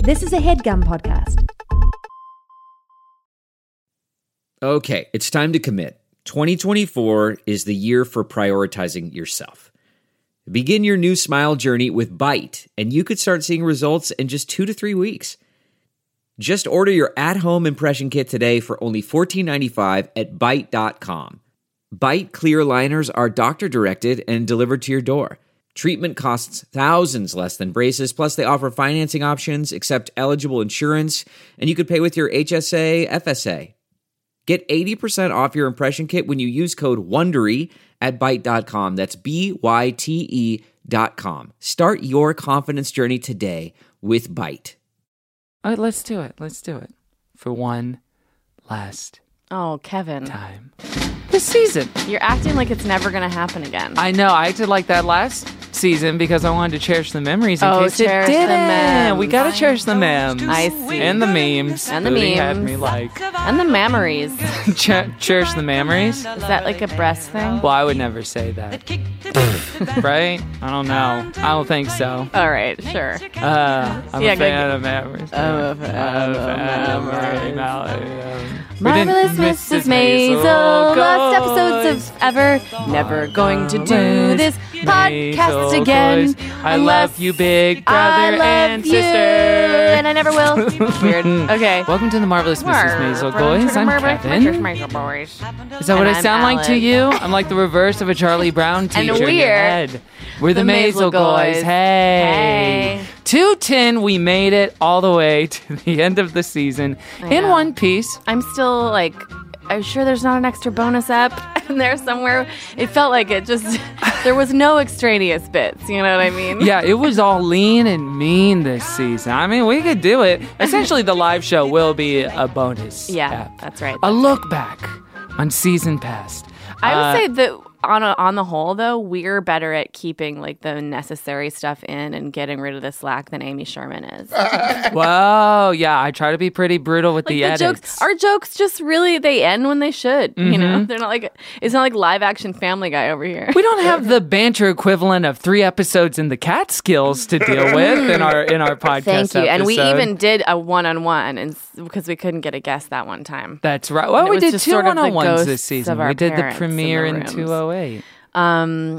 This is a HeadGum podcast. Okay, it's time to commit. 2024 is the year for prioritizing yourself. Begin your new smile journey with Byte, and you could start seeing results in just 2 to 3 weeks. Just order your at-home impression kit today for only $14.95 at Byte.com. Byte clear liners are doctor-directed and delivered to your door. Treatment costs thousands less than braces, plus they offer financing options, accept eligible insurance, and you could pay with your HSA, FSA. Get 80% off your impression kit when you use code WONDERY at Byte.com. That's BYTE.com. Start your confidence journey today with Byte. All right, let's do it. Let's do it. For one last Kevin. time. This season. You're acting like it's never going to happen again. I know. I acted like that last season because I wanted to cherish the memories in case it cherish the didn't. memes. We got to cherish the memes. I see. And the memes. And the Booty memes. had me like. And the memories. Cherish the memories? Is that like a breast thing? Well, I would never say that. Right? I don't know. I don't think so. All right, sure. I'm a fan of memories. I'm a fan of memories. Marvelous Mrs. Maisel. Last episodes of ever. Never going to do this podcast again. I love you, big brother and sister. And I never will. Weird. Okay. Welcome to the Marvelous Mrs. Maisel Boys. I'm Kevin. Is that what I sound like to you? I'm like the reverse of a Charlie Brown teacher in your head. We're the Maisel Boys. Hey. 210, we made it all the way to the end of the season in one piece. I'm still I'm sure there's not an extra bonus app in there somewhere. It felt like there was no extraneous bits, you know what I mean? Yeah, it was all lean and mean this season. I mean, we could do it. Essentially, the live show will be a bonus app. That's right. A look back on season past. I would say that on the whole, though, we're better at keeping the necessary stuff in and getting rid of the slack than Amy Sherman is. Well, yeah, I try to be pretty brutal with the edits. Jokes, our jokes just really, they end when they should. Mm-hmm. You know, they're not it's not like live action Family Guy over here. We don't have the banter equivalent of 3 episodes in the Catskills to deal with in our podcast. Thank you. Episode. And we even did a one-on-one, and because we couldn't get a guest that one time. That's right. Well, we did 2 one-on-ones this season. We did the premiere in 208. Well,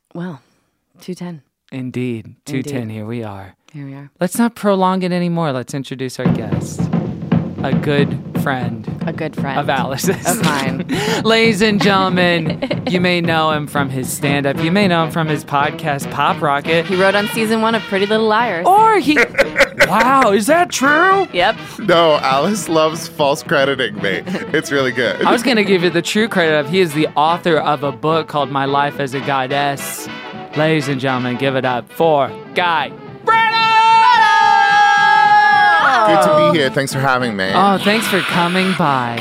210. Indeed. 210, here we are. Here we are. Let's not prolong it anymore. Let's introduce our guest. A good friend. A good friend. Of Alice's. Of mine. Ladies and gentlemen, you may know him from his stand-up. You may know him from his podcast, Pop Rocket. He wrote on season 1 of Pretty Little Liars. Or he... Wow, is that true? Yep. No, Alice loves false crediting me. It's really good. I was going to give you the true credit of he is the author of a book called My Life as a Goddess. Ladies and gentlemen, give it up for Guy Branum! Good to be here. Thanks for having me. Oh, thanks for coming by.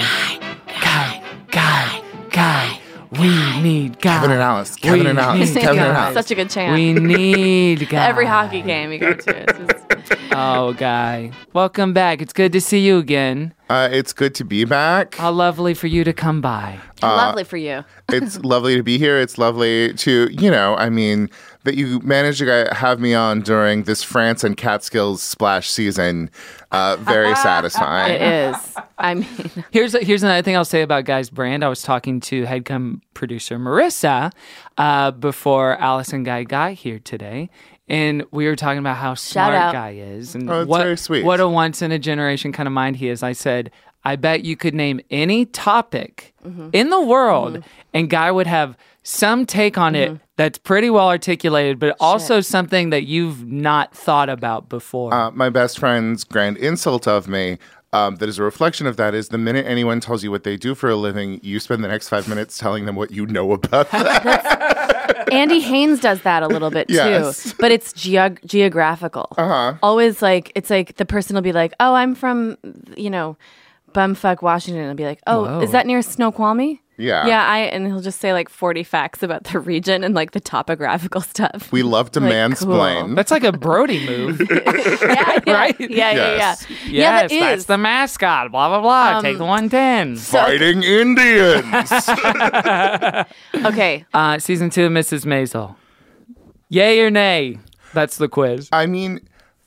Guy. We need Guy. Kevin and Alice. Kevin and Alice. Such a good chant. We need Guy. Every hockey game you go to. Oh, Guy. Welcome back. It's good to see you again. It's good to be back. How lovely for you to come by. Lovely for you. It's lovely to be here. It's lovely to, that you managed to have me on during this France and Catskills splash season. Very satisfying. It is. I mean, here's another thing I'll say about Guy's brand. I was talking to HeadGum producer Marissa before Alice and Guy got here today. And we were talking about how smart Guy is. And it's very sweet. What a once-in-a-generation kind of mind he is. I said, I bet you could name any topic in the world, and Guy would have some take on it that's pretty well articulated, but also something that you've not thought about before. My best friend's grand insult of me that is a reflection of that is the minute anyone tells you what they do for a living, you spend the next 5 minutes telling them what you know about that. Andy Haynes does that a little bit too, but it's geographical. Always it's like the person will be like, "Oh, I'm from, bumfuck Washington," and I'll be like, "Oh, Whoa. Is that near Snoqualmie?" Yeah. Yeah, and he'll just say 40 facts about the region and the topographical stuff. We love to mansplain. Cool. That's like a Brody move. Yeah. Right? Yeah. Yes, that's the mascot. Blah, blah, blah. Take the 110. Fighting Indians. Okay. Season 2 of Mrs. Maisel. Yay or nay? That's the quiz. I mean,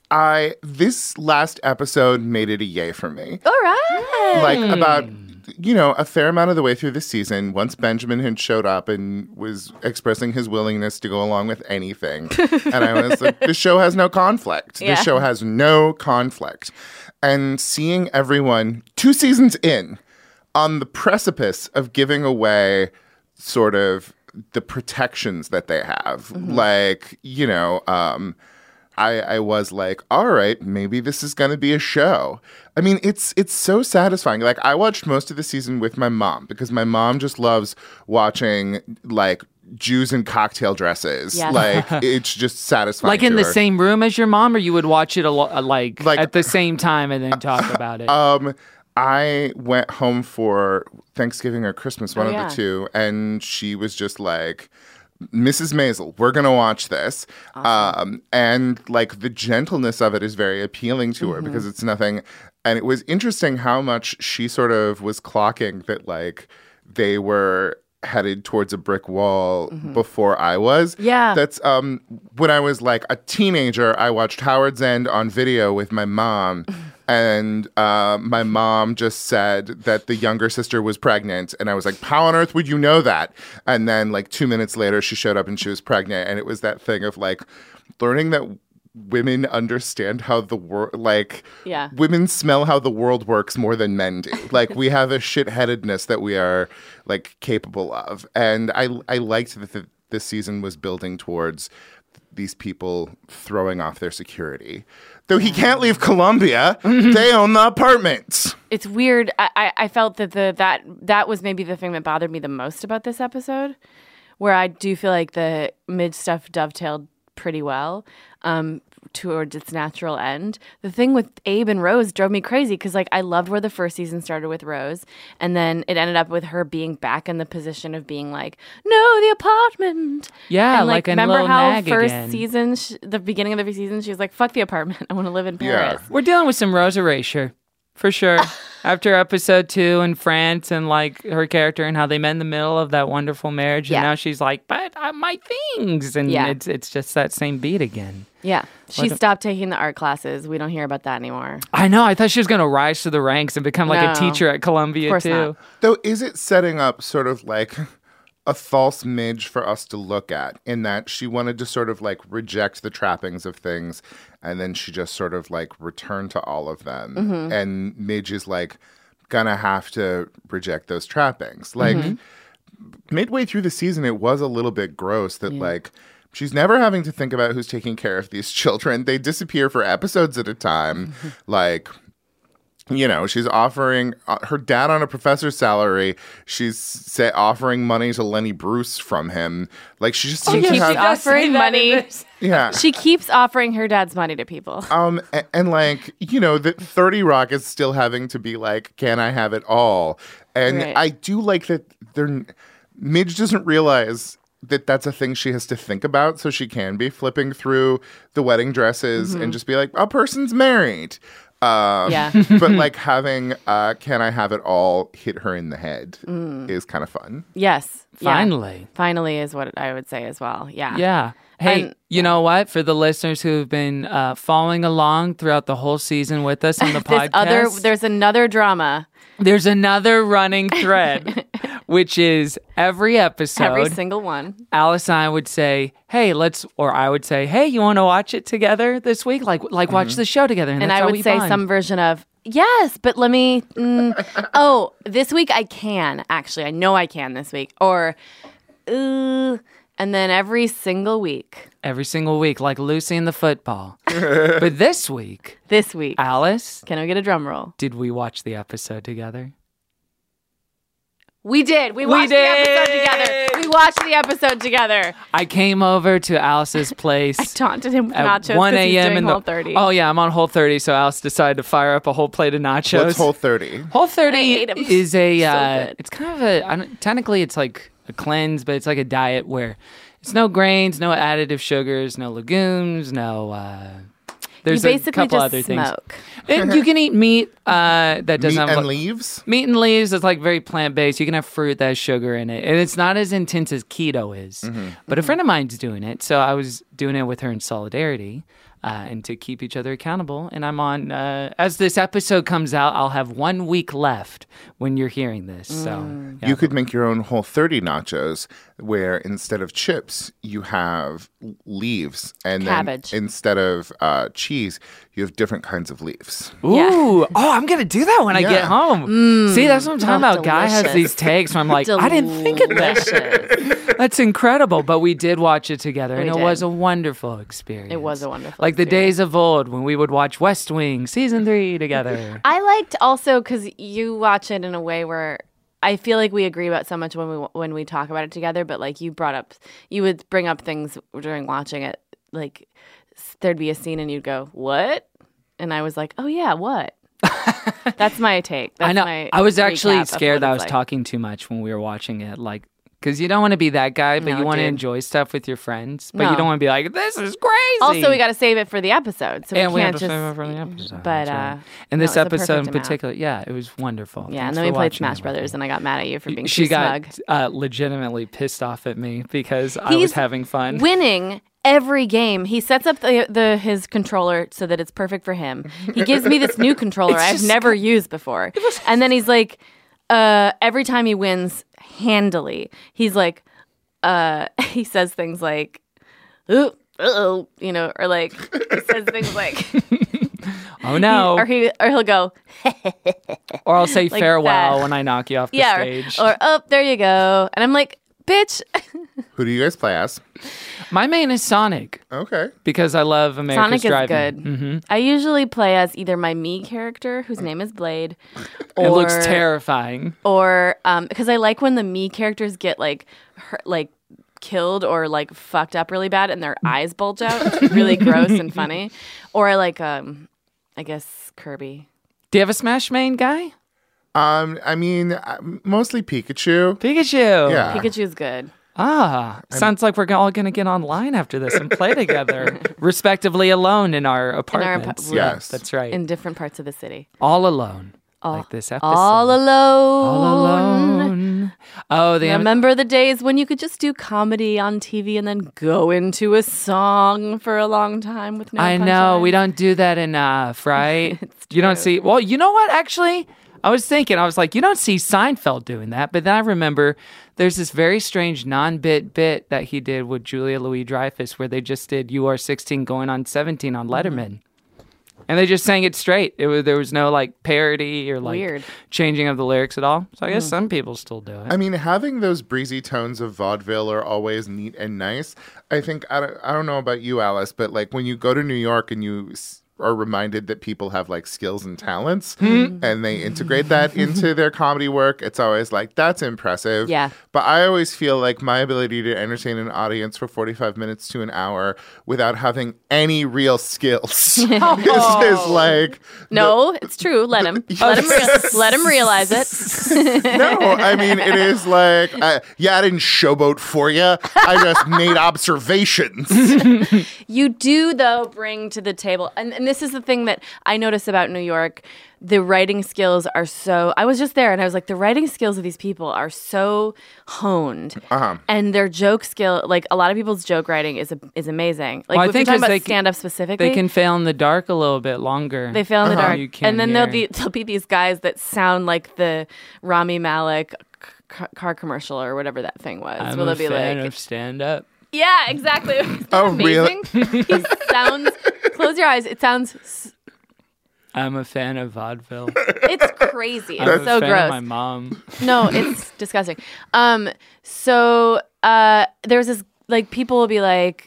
This last episode made it a yay for me. All right. Like about, a fair amount of the way through the season, once Benjamin had showed up and was expressing his willingness to go along with anything. And I was like, this show has no conflict. Yeah. This show has no conflict. And seeing everyone 2 seasons in on the precipice of giving away sort of the protections that they have. Like, I was like, all right, maybe this is going to be a show. I mean, it's so satisfying. Like, I watched most of the season with my mom because my mom just loves watching, like, Jews in cocktail dresses. Yes. Like, it's just satisfying. Like in to the her. same room as your mom, or you would watch it like at the same time and then talk about it? I went home for Thanksgiving or Christmas, one of yeah. the two, and she was just like, Mrs. Maisel, we're going to watch this. Awesome. And like the gentleness of it is very appealing to her because it's nothing. And it was interesting how much she sort of was clocking that like they were headed towards a brick wall before I was. Yeah. That's when I was like a teenager, I watched Howard's End on video with my mom. And my mom just said that the younger sister was pregnant. And I was like, how on earth would you know that? And then like 2 minutes later, she showed up and she was pregnant. And it was that thing of like learning that women understand how the world, like women smell how the world works more than men do. Like we have a shitheadedness that we are like capable of. And I liked that this season was building towards these people throwing off their security. Though he can't leave Columbia, they own the apartment. It's weird. I felt that that was maybe the thing that bothered me the most about this episode, where I do feel like the mid stuff dovetailed pretty well towards its natural end. The thing with Abe and Rose drove me crazy because like I loved where the first season started with Rose, and then it ended up with her being back in the position of being like, no, the apartment. Yeah, and, like a remember little how nag first again. season, the beginning of the season, she was like, fuck the apartment, I want to live in Paris. We're dealing with some Rose erasure, for sure. After episode 2 in France and like her character and how they met in the middle of that wonderful marriage, and now she's like, but my things, and it's just that same beat again. Yeah, she stopped taking the art classes. We don't hear about that anymore. I know. I thought she was going to rise to the ranks and become like a teacher at Columbia of course too. Not. Though, is it setting up sort of like a false midge for us to look at in that she wanted to sort of like reject the trappings of things and then she just sort of like returned to all of them. And Midge is like gonna have to reject those trappings. Like midway through the season, it was a little bit gross that like she's never having to think about who's taking care of these children. They disappear for episodes at a time. Like, she's offering her dad on a professor's salary. She's offering money to Lenny Bruce from him. Like she just seems to have offering money. Yeah, she keeps offering her dad's money to people. And like that 30 Rock is still having to be like, can I have it all? And I do like that. Midge doesn't realize that that's a thing she has to think about, so she can be flipping through the wedding dresses and just be like, a person's married. But like having can I have it all hit her in the head is kind of fun. Yes. Finally. Yeah. Finally is what I would say as well. Yeah. Yeah. Hey, you know what? For the listeners who've been following along throughout the whole season with us on the podcast. There's another drama. There's another running thread, which is every episode. Every single one. Alice and I would say, hey, I would say, hey, you want to watch it together this week? Like watch the show together. And I would say some version of, yes, but let me, this week I can, actually. I know I can this week. Or, and then every single week, like Lucy and the football. But this week, Alice, can I get a drum roll? Did we watch the episode together? We did. We watched the episode together. I came over to Alice's place. I taunted him with nachos at 1 a.m. in Whole30. Oh, yeah, I'm on Whole30, so Alice decided to fire up a whole plate of nachos. What's Whole30? Whole30 is a, so it's kind of technically it's like a cleanse, but it's like a diet where it's no grains, no additive sugars, no legumes, there's you basically a couple just other smoke. things. You can eat meat that doesn't have leaves. Meat and leaves is like very plant based. You can have fruit that has sugar in it, and it's not as intense as keto is. But a friend of mine's doing it, so I was doing it with her in solidarity. and to keep each other accountable. And I'm on, as this episode comes out, I'll have 1 week left when you're hearing this. So You could make your own Whole30 nachos where instead of chips, you have leaves. And cabbage. Then instead of cheese, you have different kinds of leaves. Ooh. Yeah. Oh, I'm going to do that when I get home. See, that's what I'm talking about. Guy has delicious. these takes where I'm like, I didn't think of that. Delicious. That's incredible. But we did watch it together, and We it did. was a wonderful experience. It was a wonderful Like the experience. days of old when we would watch West Wing Season 3 together. I liked also because you watch it in a way where I feel like we agree about so much when we talk about it together. But like you would bring up things during watching it. Like there'd be a scene and you'd go, "What?" And I was like, "Oh yeah, what?" That's my take. That's I know. My I was recap actually of scared what that I it's was like. talking too much when we were watching it. Like, because you don't want to be that guy, but No, you want to dude. enjoy stuff with your friends. But No. you don't want to be like, this is crazy. Also, we got to save it for the episode, so and we we have can't to just. save it for the episode. But that's right. and and this episode in amount. particular, yeah, it was wonderful. Yeah, Thanks and then for we played watching Smash it with Brothers, me. and I got mad at you for being She too smug. got legitimately pissed off at me because I was He's having fun. Winning every game. He sets up his controller so that it's perfect for him. He gives me this new controller I've just- never used before. And then he's like, every time he wins handily, he's like, he says things like, ooh, uh-oh, or like, he says things like, Oh no! or he'll go, Or I'll say like farewell that. when I knock you off the yeah, stage. or oh, there you go. And I'm like, bitch. Who do you guys play as? My main is Sonic Okay. because I love America's Sonic is Driving. good. Mm-hmm. I usually play as either my me character, whose name is Blade, or It looks terrifying. or because I like when the me characters get like killed or like fucked up really bad and their eyes bulge out. It's really gross and funny. Or I like I guess Kirby. Do you have a Smash main guy? I mean, mostly Pikachu. Pikachu. Yeah. Pikachu's good. Sounds like we're all going to get online after this and play together, respectively alone in our apartments. Yes. That's right. In different parts of the city. All alone, like this episode. All alone. All alone. Oh, Remember the days when you could just do comedy on TV and then go into a song for a long time with no I know punchline? we don't do that enough, right? It's You don't true. see. Well, you know what? Actually, I was like, you don't see Seinfeld doing that. But then I remember there's this very strange non-bit bit that he did with Julia Louis-Dreyfus where they just did "You Are 16 Going on 17" on Letterman. And they just sang it straight. There was no like parody or like Weird. changing of the lyrics at all. So I guess some people still do it. I mean, having those breezy tones of vaudeville are always neat and nice. I think, I don't know about you, Alice, but like when you go to New York and you are reminded that people have like skills and talents and they integrate that into their comedy work, it's always like, that's impressive. Yeah. But I always feel like my ability to entertain an audience for 45 minutes to an hour without having any real skills is like... No, it's true. Let him. Let him realize it. No, I mean, it is like, I didn't showboat for you. I just made observations. You do, though, bring to the table, and this is the thing that I notice about New York. The writing skills are so. I was just there, and I was like, the writing skills of these people are so honed, and their joke skill, like a lot of people's joke writing, is amazing. Like Well, I if think we're talking 'cause about stand up specifically, They can fail in the dark a little bit longer. They fail in the dark, You can and then hear. there'll be these guys that sound like the Rami Malek car commercial or whatever that thing was. I'm Where a they'll be fan like, of stand-up. yeah, exactly. Isn't that Oh, really? amazing? He sounds. Close your eyes. It sounds. I'm a fan of vaudeville. It's crazy. I'm It's a so fan gross. of my mom. No, it's disgusting. So there's this like people will be like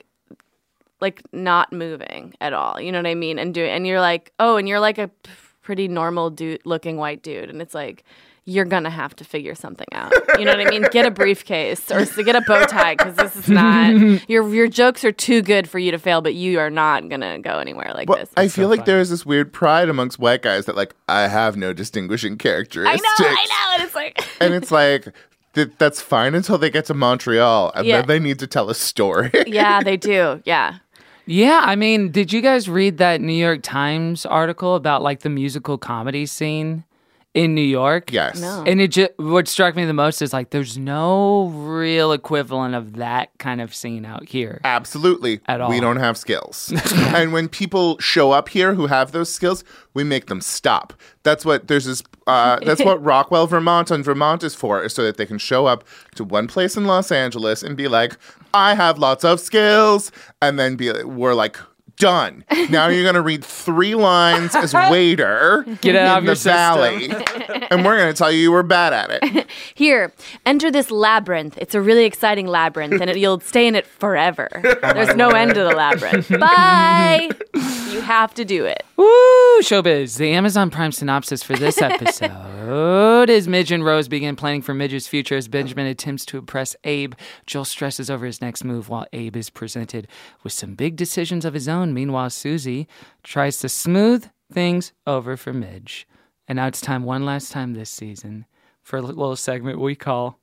not moving at all. You know what I mean? And you're like, oh, and you're like a pretty normal dude looking white dude, and it's like you're gonna have to figure something out. You know what I mean? Get a briefcase or get a bow tie because this is not your jokes are too good for you to fail, but you are not gonna go anywhere like Well, this. I feel like funny. there is this weird pride amongst white guys that like, I have no distinguishing characteristics. I know, and it's like. And it's like, that's fine until they get to Montreal and Yeah. then they need to tell a story. Yeah, they do. Yeah. Yeah, I mean, did you guys read that New York Times article about like the musical comedy scene in New York. Yes. No. And what struck me the most is like there's no real equivalent of that kind of scene out here. Absolutely. At all. We don't have skills. And when people show up here who have those skills, we make them stop. That's what that's what Rockwell, Vermont and Vermont is for, is so that they can show up to one place in Los Angeles and be like, I have lots of skills. And then we're like, done. Now you're going to read 3 lines as waiter. Get it out of in your the valley. And we're going to tell you were bad at it. Here, enter this labyrinth. It's a really exciting labyrinth, and you'll stay in it forever. There's no end to the labyrinth. Bye! You have to do it. Woo! Showbiz. The Amazon Prime synopsis for this episode is Midge and Rose begin planning for Midge's future as Benjamin attempts to impress Abe. Joel stresses over his next move while Abe is presented with some big decisions of his own. Meanwhile, Susie tries to smooth things over for Midge. And now it's time, one last time this season, for a little segment we call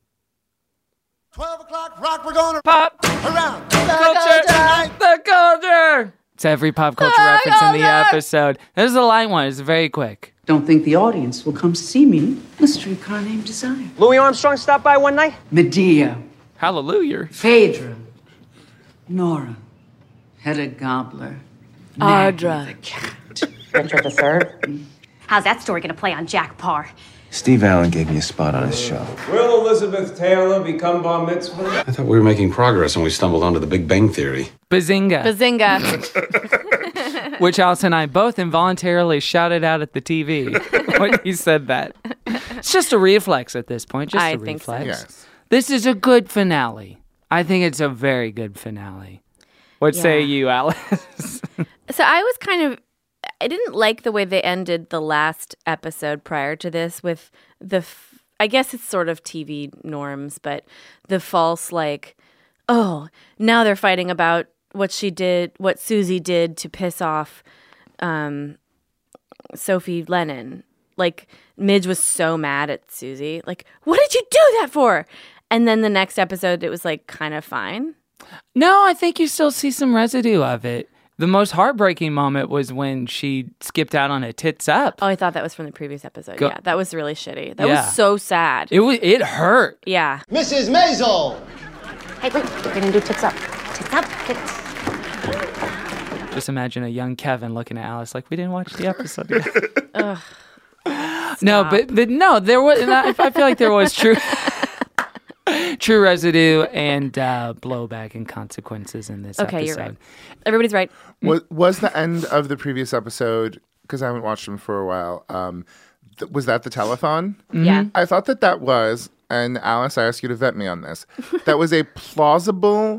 12 o'clock rock, we're gonna Pop around The Culture! It's every pop culture reference in the episode. This is a light one. It's very quick. Don't think the audience will come see me. A streetcar named Desire. Louis Armstrong stopped by one night? Medea. Hallelujah. Phaedra. Nora. Hedda Gabler. Audra. The cat. Richard III. How's that story going to play on Jack Parr? Steve Allen gave me a spot on his show. Will Elizabeth Taylor become bar mitzvah? I thought we were making progress when we stumbled onto the Big Bang Theory. Bazinga. Bazinga. Which Alice and I both involuntarily shouted out at the TV when you said that. It's just a reflex at this point. Just I a think so. reflex. Yes. This is a good finale. I think it's a very good finale. What say you, Alice? So I didn't like the way they ended the last episode prior to this with I guess it's sort of TV norms, but the false now they're fighting about what Susie did to piss off Sophie Lennon. Like, Midge was so mad at Susie. Like, what did you do that for? And then the next episode, it was kind of fine. No, I think you still see some residue of it. The most heartbreaking moment was when she skipped out on a tits up. Oh, I thought that was from the previous episode. Yeah, that was really shitty. That Yeah. was so sad. It hurt. Yeah. Mrs. Maisel. Hey, wait, we're going to do tits up. Tits up, tits. Just imagine a young Kevin looking at Alice like, we didn't watch the episode yet. No, but no, there was. I feel like there was true residue and blowback and consequences in this episode. Okay, you're right. Everybody's right. Was the end of the previous episode, because I haven't watched them for a while, was that the telethon? Yeah. I thought that was, and Alice, I ask you to vet me on this, that was a plausible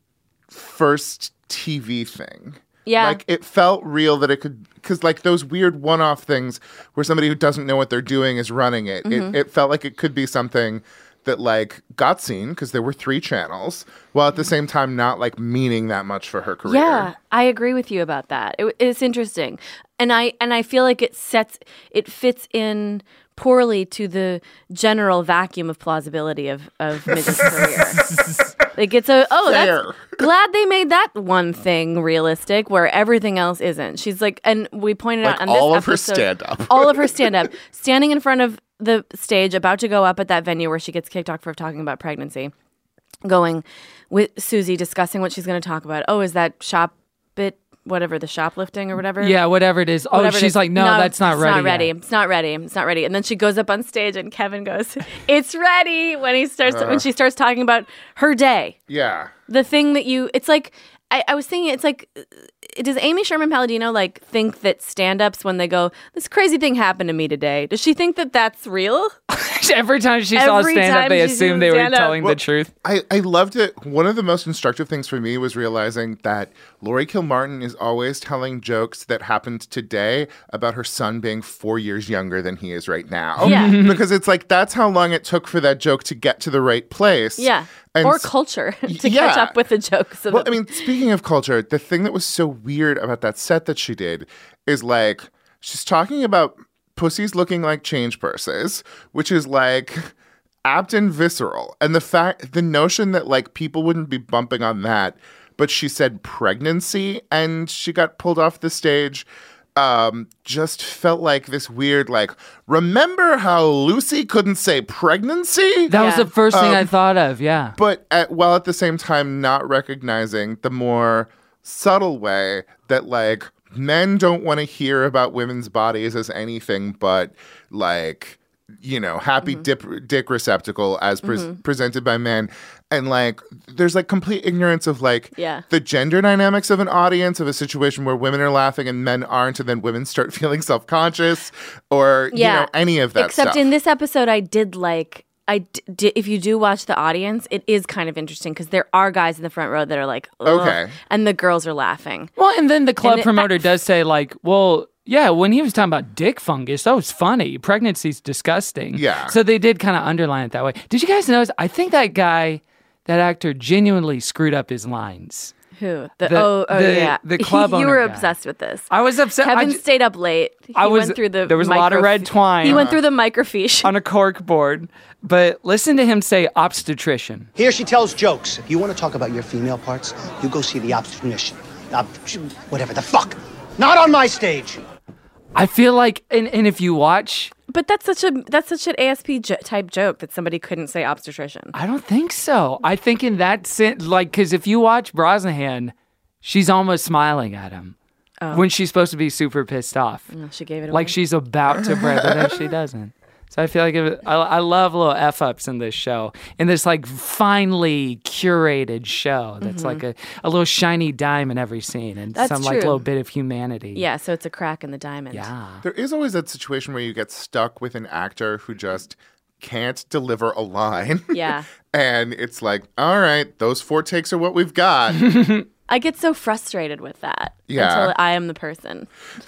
first TV thing. Yeah. Like, it felt real that it could, because those weird one-off things where somebody who doesn't know what they're doing is running it. Mm-hmm. It felt like it could be something that got seen because there were 3 channels, while at the same time not meaning that much for her career. Yeah, I agree with you about that. It's interesting, and I feel like it fits in poorly to the general vacuum of plausibility of Midge's career. That's glad they made that one thing realistic where everything else isn't. She's and we pointed out on this all episode, of her stand-up, standing in front of the stage, about to go up at that venue where she gets kicked off for talking about pregnancy, going with Susie, discussing what she's going to talk about. Oh, is that whatever, the shoplifting or whatever? Yeah, whatever it is. Whatever she's like, no, that's not ready. It's not ready. Yet. It's not ready. It's not ready. And then she goes up on stage and Kevin goes, it's ready, when she starts talking about her day. Yeah. The thing that it's like, I was thinking, it's like, does Amy Sherman Palladino think that stand-ups, when they go, this crazy thing happened to me today, does she think that that's real? Every time she saw stand-up, they assumed they were telling the truth. I loved it. One of the most instructive things for me was realizing that Laurie Kilmartin is always telling jokes that happened today about her son being 4 years younger than he is right now. Yeah. Because it's that's how long it took for that joke to get to the right place. Yeah. Or culture to catch up with the jokes. Well, speaking of culture, the thing that was so weird about that set that she did is she's talking about pussies looking like change purses, which is apt and visceral. And the notion that people wouldn't be bumping on that, but she said pregnancy and she got pulled off the stage. just felt like this weird, like, remember how Lucy couldn't say pregnancy? That was the first thing I thought of, yeah. But while at the same time not recognizing the more subtle way that, like, men don't want to hear about women's bodies as anything but, like, you know, happy dick receptacle as presented by men. And, like, there's, like, complete ignorance of, like, the gender dynamics of an audience, of a situation where women are laughing and men aren't, and then women start feeling self-conscious or, you know, any of that Except stuff. in this episode, I did like... if you do watch the audience, it is kind of interesting because there are guys in the front row that are like, ugh, okay. And the girls are laughing. Well, and then the club promoter does say, like, well... Yeah, when he was talking about dick fungus, that was funny. Pregnancy's disgusting. Yeah. So they did kind of underline it that way. Did you guys notice? I think that actor genuinely screwed up his lines. Who? Yeah. The club owner You were guy. obsessed with this. I was upset. Kevin stayed up late. There was a lot of red twine. He went through the microfiche. On a cork board. But listen to him say obstetrician. Here she tells jokes. If you want to talk about your female parts, you go see the obstetrician. Whatever the fuck. Not on my stage. I feel like, and if you watch... But that's such an ASP type joke that somebody couldn't say obstetrician. I don't think so. I think in that sense, like, because if you watch Brosnahan, she's almost smiling at him when she's supposed to be super pissed off. She gave it away. Like she's about to break, but then she doesn't. So I feel like I love little F-ups in this show, in this like finely curated show that's like a little shiny dime in every scene and that's some true. like little bit of humanity. Yeah, so it's a crack in the diamond. Yeah. There is always that situation where you get stuck with an actor who just can't deliver a line. Yeah. And it's like, all right, those 4 takes are what we've got. I get so frustrated with that. Yeah. Until I am the person.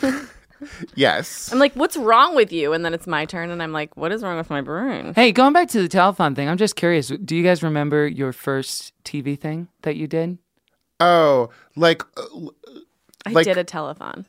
Yes. I'm like, what's wrong with you? And then it's my turn, and I'm like, what is wrong with my brain? Hey, going back to the telethon thing, I'm just curious. Do you guys remember your first TV thing that you did? Oh, like... I did a telethon.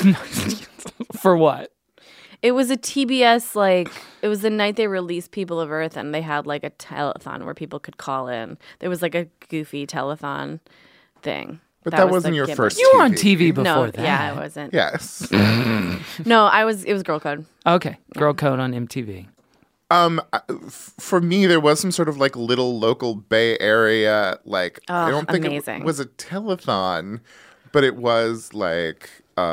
For what? It was a TBS, like, it was the night they released People of Earth, and they had, like, a telethon where people could call in. There was, like, a goofy telethon thing. But that wasn't your first You were on TV before no, that. Yeah, I wasn't. Yes. No, it was Girl Code. Okay. Girl Code on MTV. For me, there was some sort of like little local Bay Area, like, I don't think amazing. it was a telethon, but it was like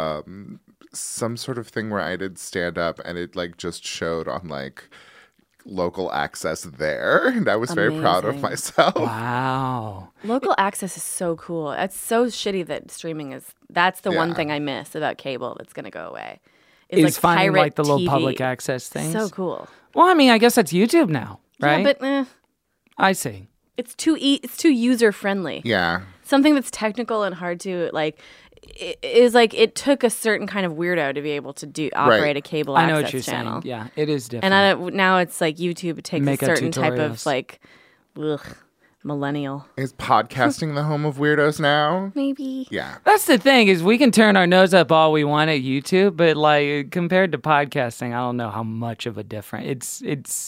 some sort of thing where I did stand up and it like just showed on like local access there. And I was very proud of myself. Wow. Local access is so cool. It's so shitty that streaming is, that's the one thing I miss about cable that's going to go away. Is like finding pirate like the little TV. public access things. So cool. Well, I mean, I guess that's YouTube now, right? Yeah, but I see. it's too user friendly. Yeah. Something that's technical and hard to like is like it took a certain kind of weirdo to be able to operate a cable I access know what you're channel. saying. Yeah, it is different. And now it's like YouTube takes Make a up certain type of tutorials. like millennial. Is podcasting the home of weirdos now? Maybe. Yeah. That's the thing, is we can turn our nose up all we want at YouTube, but like compared to podcasting, I don't know how much of a difference.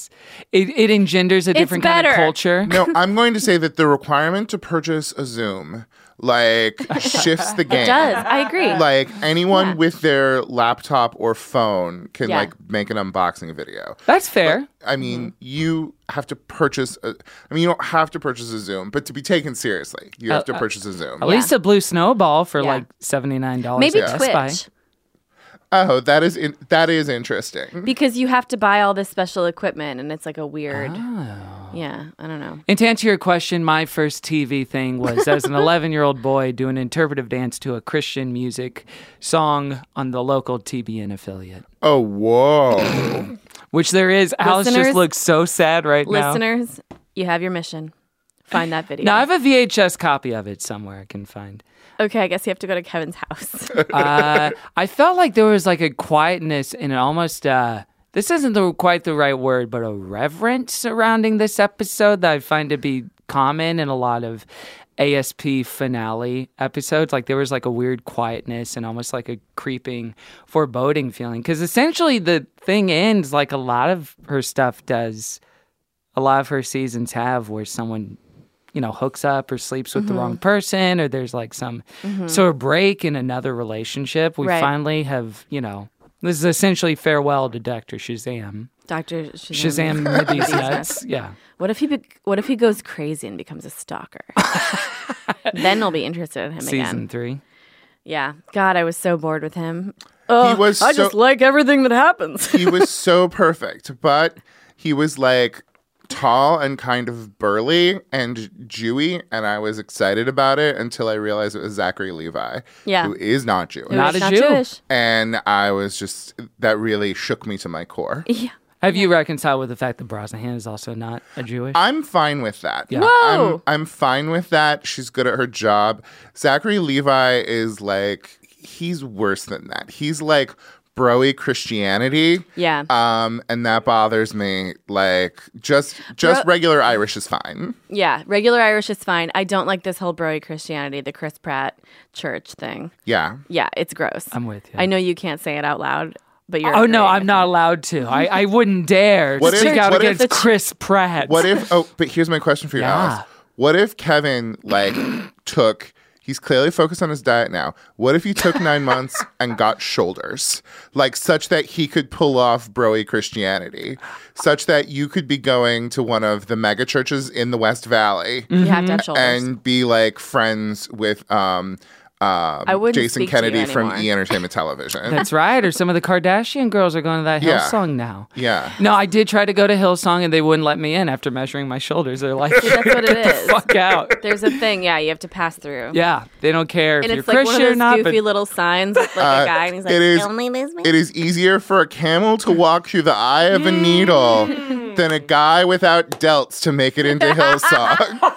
It engenders a different kind of better. culture. No, I'm going to say that the requirement to purchase a Zoom like shifts the game. It does. I agree. Like anyone with their laptop or phone can Yeah. like make an unboxing video. That's fair. I mean, you have to purchase you don't have to purchase a Zoom, but to be taken seriously, you have to purchase a Zoom. At least a Blue Snowball for Yeah. like $79. Maybe at Best Buy. Twitch. Oh, that is interesting. Because you have to buy all this special equipment and it's like a weird Yeah, I don't know. And to answer your question, my first TV thing was as an 11-year-old boy doing an interpretive dance to a Christian music song on the local TBN affiliate. Oh, whoa. Which there is. Alice just Listeners- looks so sad right now. Listeners, you have your mission. Find that video. Now, I have a VHS copy of it somewhere I can find. Okay, I guess you have to go to Kevin's house. I felt like there was like a quietness and almost, this isn't quite the right word, but a reverence surrounding this episode that I find to be common in a lot of ASP finale episodes. Like there was like a weird quietness and almost like a creeping foreboding feeling. Because essentially the thing ends like a lot of her stuff does, a lot of her seasons have, where someone hooks up or sleeps with the wrong person, or there's like some sort of break in another relationship, we finally have, this is essentially farewell to Dr. Shazam. Dr. Shazam Middy's nuts. Yeah. What if he goes crazy and becomes a stalker? Then we'll be interested in him again. Season 3. Yeah. God, I was so bored with him. I just like everything that happens. He was so perfect, but he was like tall and kind of burly and Jewy, and I was excited about it until I realized it was Zachary Levi, who is not Jewish. Not a Jew. Jewish. And I was just, that really shook me to my core. Yeah. Have you reconciled with the fact that Brosnahan is also not a Jewish? I'm fine with that. Yeah. Whoa! I'm fine with that. She's good at her job. Zachary Levi is like, he's worse than that. He's like bro-y Christianity. Yeah. And that bothers me. Like, just regular Irish is fine. Yeah, regular Irish is fine. I don't like this whole bro-y Christianity, the Chris Pratt church thing. Yeah. Yeah, it's gross. I'm with you. I know you can't say it out loud, but you're... Oh, no, I'm not allowed to. I wouldn't dare speak out against Chris Pratt. What if... Oh, but here's my question for you, Alice. What if Kevin, like, took... He's clearly focused on his diet now. What if he took 9 months and got shoulders? Like, such that he could pull off bro-y Christianity. Such that you could be going to one of the mega churches in the West Valley. You have to have shoulders. And be, like, friends with Jason Kennedy from E! Entertainment Television. That's right. Or some of the Kardashian girls are going to that Hillsong now. Yeah. No, I did try to go to Hillsong and they wouldn't let me in after measuring my shoulders. They're like, that's what it is. The fuck out. There's a thing, you have to pass through. Yeah, they don't care and if it's you're like Christian one of those or not. goofy little signs with like a guy, and he's like, it is easier for a camel to walk through the eye of a needle than a guy without delts to make it into Hillsong.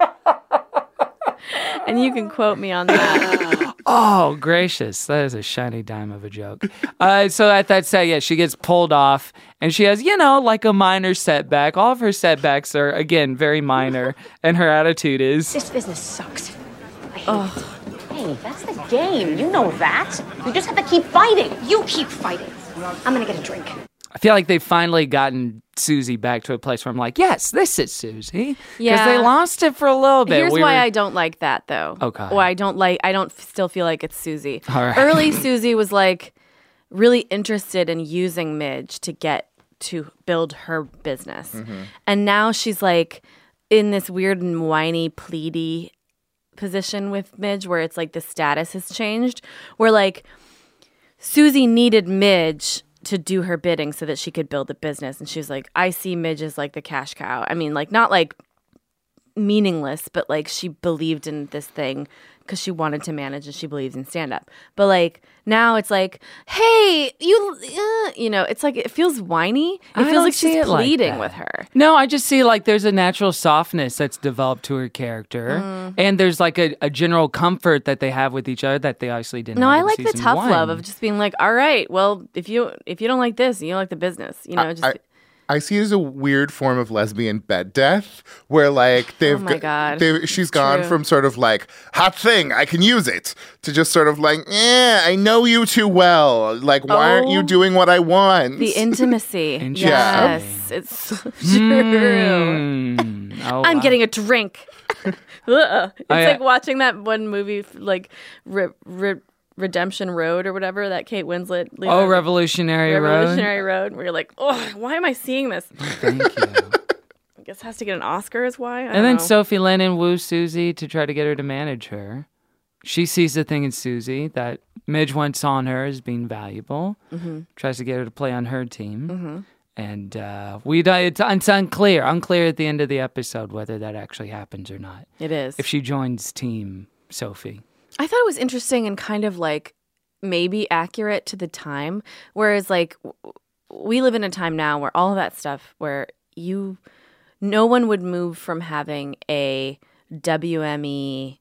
And you can quote me on that. Oh, gracious. That is a shiny dime of a joke. So at that set, she gets pulled off and she has, like a minor setback. All of her setbacks are, again, very minor. And her attitude is... This business sucks. I hate it. Hey, that's the game. You know that. You just have to keep fighting. You keep fighting. I'm going to get a drink. I feel like they've finally gotten Susie back to a place where I'm like, yes, this is Susie. Yeah. Because they lost it for a little bit. Here's why I don't like that, though. Okay. Well, I don't still feel like it's Susie. All right. Early Susie was like really interested in using Midge to build her business. Mm-hmm. And now she's like in this weird and whiny, pleady position with Midge where it's like the status has changed. Where like Susie needed Midge to do her bidding so that she could build the business. And she was like, I see Midge as like the cash cow. I mean, like not like meaningless, but like she believed in this thing because she wanted to manage and she believes in stand-up. But like now it's like, hey, it's like it feels whiny. It feels like she's pleading with her. No, I just see like there's a natural softness that's developed to her character. And there's like a general comfort that they have with each other that they obviously didn't have I in like the season tough 1. love of just being like, all right, well, if you don't like this, you don't like the business, I see it as a weird form of lesbian bed death where like she's gone from sort of like hot thing, I can use it, to just sort of like, I know you too well. Like, why aren't you doing what I want? The intimacy. Yes, it's so true. I'm getting a drink. It's like watching that one movie like Redemption Road or whatever, that Kate Winslet. Revolutionary Road. Where you're like, why am I seeing this? Thank you. I guess has to get an Oscar is why. And then Sophie Lennon woos Susie to try to get her to manage her. She sees the thing in Susie that Midge wants on her as being valuable. Mm-hmm. Tries to get her to play on her team. Mm-hmm. And it's unclear at the end of the episode whether that actually happens or not. It is. If she joins Team Sophie. I thought it was interesting and kind of like maybe accurate to the time. Whereas like we live in a time now where all of that stuff where no one would move from having a WME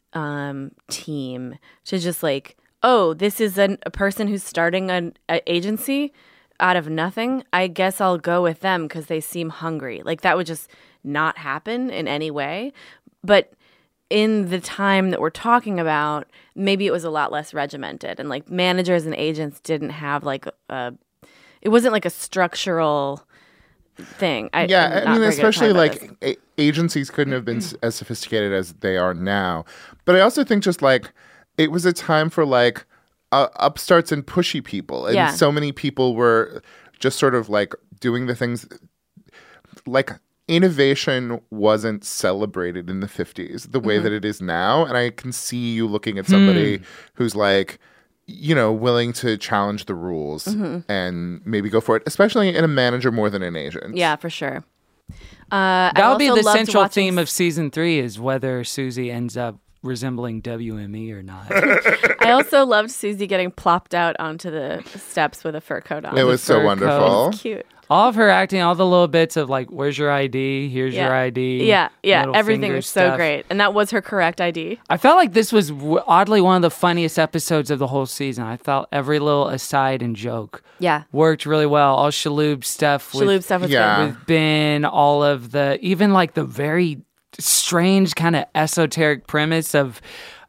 team to just like, this is a person who's starting an agency out of nothing. I guess I'll go with them because they seem hungry. Like that would just not happen in any way. But in the time that we're talking about, maybe it was a lot less regimented, and like managers and agents didn't have like it wasn't like a structural thing. I mean, especially like agencies couldn't have been as sophisticated as they are now. But I also think just like it was a time for like upstarts and pushy people. And so many people were just sort of like doing the things like innovation wasn't celebrated in the 50s the way that it is now. And I can see you looking at somebody who's like, you know, willing to challenge the rules and maybe go for it, especially in a manager more than an agent. Yeah, for sure. That'll be the central theme of season 3 is whether Susie ends up resembling WME or not. I also loved Susie getting plopped out onto the steps with a fur coat on. It was so wonderful. It was cute. All of her acting, all the little bits of like, where's your ID? Here's your ID. Yeah. Everything was so great. And that was her correct ID. I felt like this was oddly one of the funniest episodes of the whole season. I felt every little aside and joke worked really well. All Shaloub stuff was good. With Ben, all of even like the very strange kind of esoteric premise of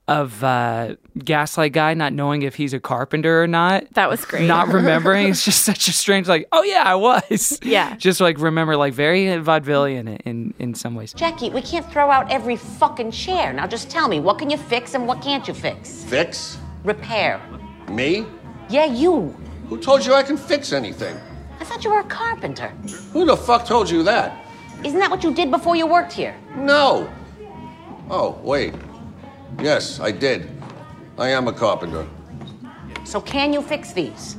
Gaslight Guy not knowing if he's a carpenter or not. That was great. Not remembering. It's just such a strange, like, oh yeah, I was. Yeah. Just like remember, like very vaudevillian in some ways. Jackie, we can't throw out every fucking chair. Now just tell me, what can you fix and what can't you fix? Fix? Repair. Me? Yeah, you. Who told you I can fix anything? I thought you were a carpenter. Who the fuck told you that? Isn't that what you did before you worked here? No. Oh, wait. Yes, I did. I am a carpenter. So can you fix these?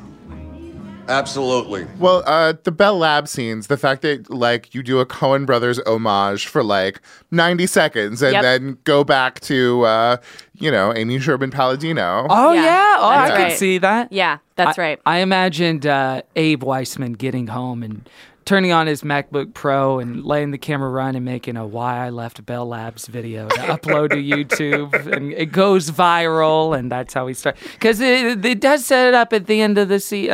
Absolutely. Well, the Bell Lab scenes, the fact that like you do a Coen Brothers homage for like 90 seconds and then go back to Amy Sherman Palladino. Oh yeah. Oh, I could see that. Yeah, that's right. I imagined Abe Weissman getting home and turning on his MacBook Pro and letting the camera run and making a Why I Left Bell Labs video to upload to YouTube. And it goes viral, and that's how we start. Because it does set it up at the end of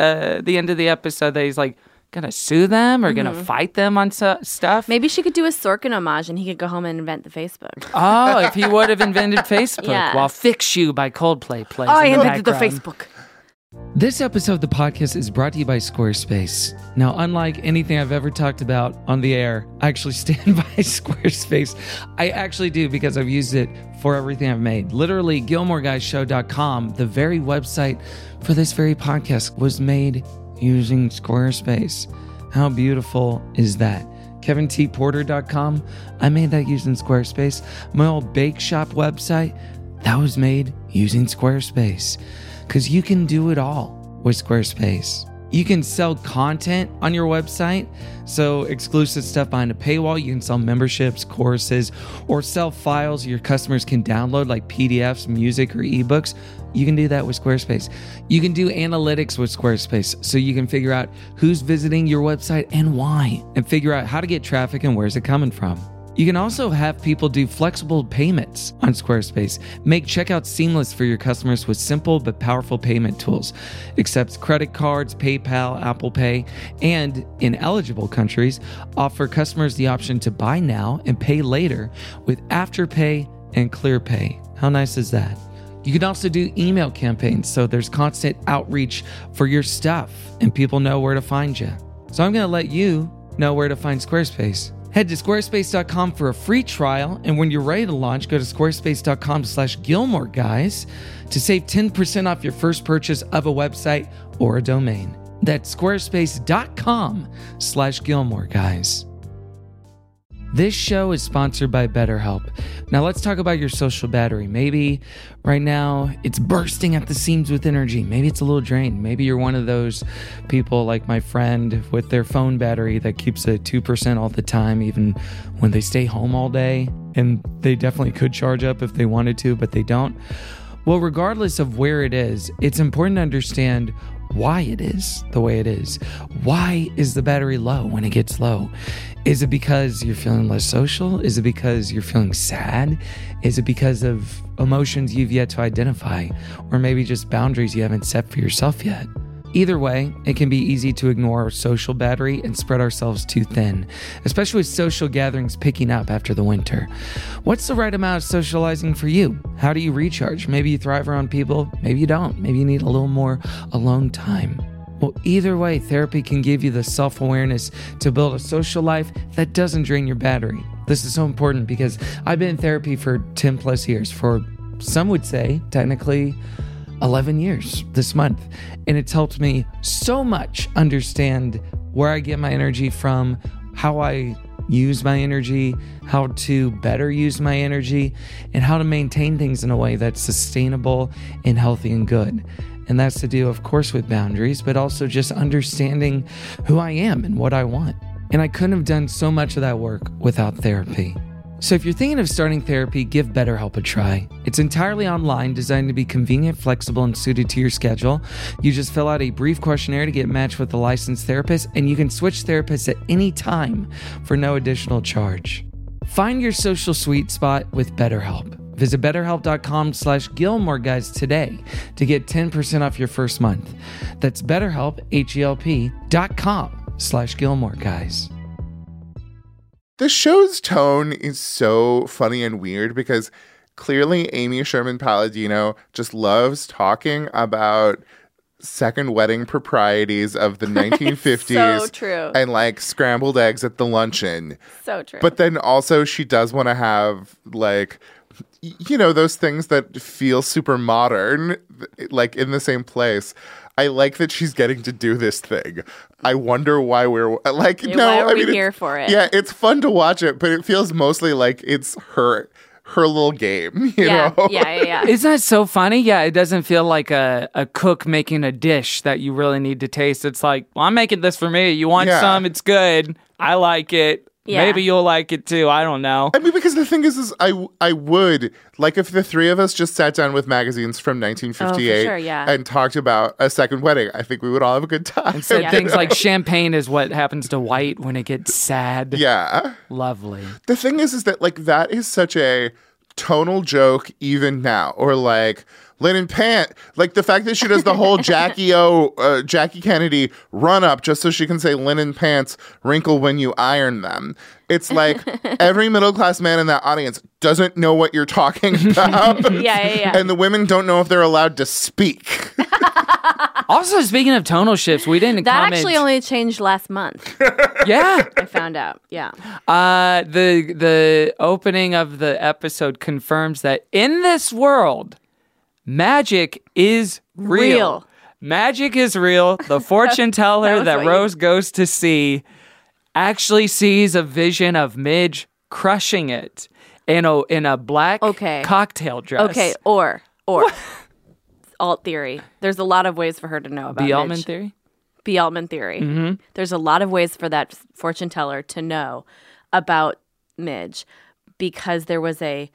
the episode that he's like, gonna sue them or gonna fight them on stuff. Maybe she could do a Sorkin homage and he could go home and invent the Facebook. Oh, if he would have invented Facebook while Fix You by Coldplay plays in the I invented the background. Facebook. This episode of the podcast is brought to you by Squarespace. Now, unlike anything I've ever talked about on the air, I actually stand by Squarespace. I actually do because I've used it for everything I've made. Literally, GilmoreGuysShow.com, the very website for this very podcast, was made using Squarespace. How beautiful is that? KevinTPorter.com, I made that using Squarespace. My old bake shop website, that was made using Squarespace. Because you can do it all with Squarespace. You can sell content on your website, so exclusive stuff behind a paywall. You can sell memberships, courses, or sell files your customers can download like PDFs, music, or ebooks. You can do that with Squarespace. You can do analytics with Squarespace, so you can figure out who's visiting your website and why, and figure out how to get traffic and where's it coming from. You can also have people do flexible payments on Squarespace. Make checkout seamless for your customers with simple but powerful payment tools. Accepts credit cards, PayPal, Apple Pay, and in eligible countries, offer customers the option to buy now and pay later with Afterpay and ClearPay. How nice is that? You can also do email campaigns, so there's constant outreach for your stuff and people know where to find you. So I'm going to let you know where to find Squarespace. Head to squarespace.com for a free trial, and when you're ready to launch, go to squarespace.com/GilmoreGuys to save 10% off your first purchase of a website or a domain. That's squarespace.com/GilmoreGuys. This show is sponsored by BetterHelp. Now let's talk about your social battery. Maybe right now it's bursting at the seams with energy. Maybe it's a little drained. Maybe you're one of those people like my friend with their phone battery that keeps at 2% all the time, even when they stay home all day. And they definitely could charge up if they wanted to, but they don't. Well, regardless of where it is, it's important to understand why it is the way it is. Why is the battery low when it gets low? Is it because you're feeling less social? Is it because you're feeling sad? Is it because of emotions you've yet to identify? Or maybe just boundaries you haven't set for yourself yet? Either way, it can be easy to ignore our social battery and spread ourselves too thin, especially with social gatherings picking up after the winter. What's the right amount of socializing for you? How do you recharge? Maybe you thrive around people, maybe you don't. Maybe you need a little more alone time. Well, either way, therapy can give you the self-awareness to build a social life that doesn't drain your battery. This is so important because I've been in therapy for 10 plus years, for some would say technically 11 years this month. And it's helped me so much understand where I get my energy from, how I use my energy, how to better use my energy, and how to maintain things in a way that's sustainable and healthy and good. And that's to do, of course, with boundaries, but also just understanding who I am and what I want. And I couldn't have done so much of that work without therapy. So if you're thinking of starting therapy, give BetterHelp a try. It's entirely online, designed to be convenient, flexible, and suited to your schedule. You just fill out a brief questionnaire to get matched with a licensed therapist, and you can switch therapists at any time for no additional charge. Find your social sweet spot with BetterHelp. Visit BetterHelp.com/Gilmore Guys today to get 10% off your first month. That's BetterHelp, HELP.com/Gilmore Guys. The show's tone is so funny and weird because clearly Amy Sherman Palladino just loves talking about second wedding proprieties of the 1950s. So true. And like scrambled eggs at the luncheon. So true. But then also she does want to have like, you know, those things that feel super modern, like in the same place. I like that she's getting to do this thing. I wonder why we're like, yeah, no, why are I we mean, here for it? Yeah, it's fun to watch it, but it feels mostly like it's her little game, you know? Yeah. Isn't that so funny? Yeah, it doesn't feel like a cook making a dish that you really need to taste. It's like, well, I'm making this for me. You want some? It's good. I like it. Yeah. Maybe you'll like it too. I don't know. I mean, because the thing is I would, like, if the three of us just sat down with magazines from 1958 and talked about a second wedding, I think we would all have a good time. And said things like champagne is what happens to white when it gets sad. Yeah. Lovely. The thing is that, like, that is such a tonal joke even now. Or, like, linen pant. Like, the fact that she does the whole Jackie Kennedy run up just so she can say linen pants wrinkle when you iron them. It's like every middle-class man in that audience doesn't know what you're talking about. Yeah. And the women don't know if they're allowed to speak. Also, speaking of tonal shifts, we didn't comment. That actually only changed last month. Yeah. I found out. Yeah. The opening of the episode confirms that in this world, magic is real. Magic is real. The fortune teller that Rose goes to see actually sees a vision of Midge crushing it in a black cocktail dress. Okay, or alt theory. There's a lot of ways for her to know about B. Altman Midge. theory? B. Altman theory. Mm-hmm. There's a lot of ways for that fortune teller to know about Midge because there was a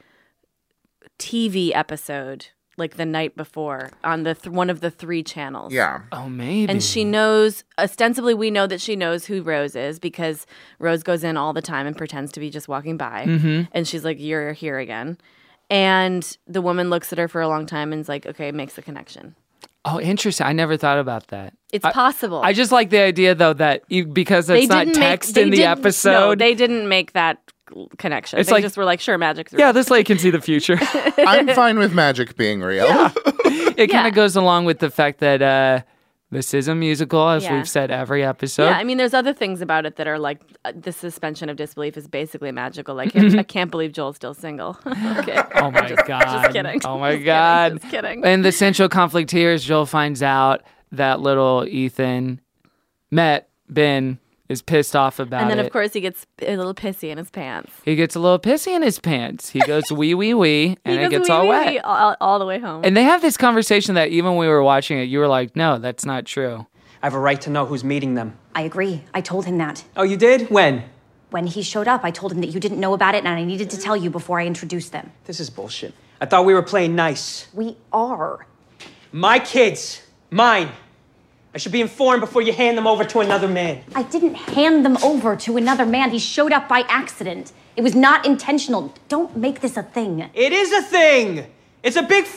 TV episode like the night before on the one of the 3 channels. Yeah. Oh, maybe. And she knows, ostensibly we know that she knows who Rose is because Rose goes in all the time and pretends to be just walking by. Mm-hmm. And she's like, you're here again. And the woman looks at her for a long time and is like, okay, makes the connection. Oh, interesting. I never thought about that. It's possible. I just like the idea, though, that because it's not text in the episode. No, they didn't make that connection. It's they like, just were like, sure, magic's real. Yeah, this lady can see the future. I'm fine with magic being real. Yeah. It kind of goes along with the fact that this is a musical, as we've said every episode. Yeah, I mean, there's other things about it that are like the suspension of disbelief is basically magical. Like, I can't believe Joel's still single. Okay. Oh my God. Just kidding. Oh my God. Just kidding. And the central conflict here is Joel finds out that little Ethan met Ben is pissed off about it. And then, of course, he gets a little pissy in his pants. He gets a little pissy in his pants. He goes wee, wee, wee, and it gets all wet. All the way home. And they have this conversation that even when we were watching it, you were like, no, that's not true. I have a right to know who's meeting them. I agree. I told him that. Oh, you did? When? When he showed up, I told him that you didn't know about it and I needed to tell you before I introduced them. This is bullshit. I thought we were playing nice. We are. My kids. Mine. I should be informed before you hand them over to another man. I didn't hand them over to another man. He showed up by accident. It was not intentional. Don't make this a thing. It is a thing. It's a big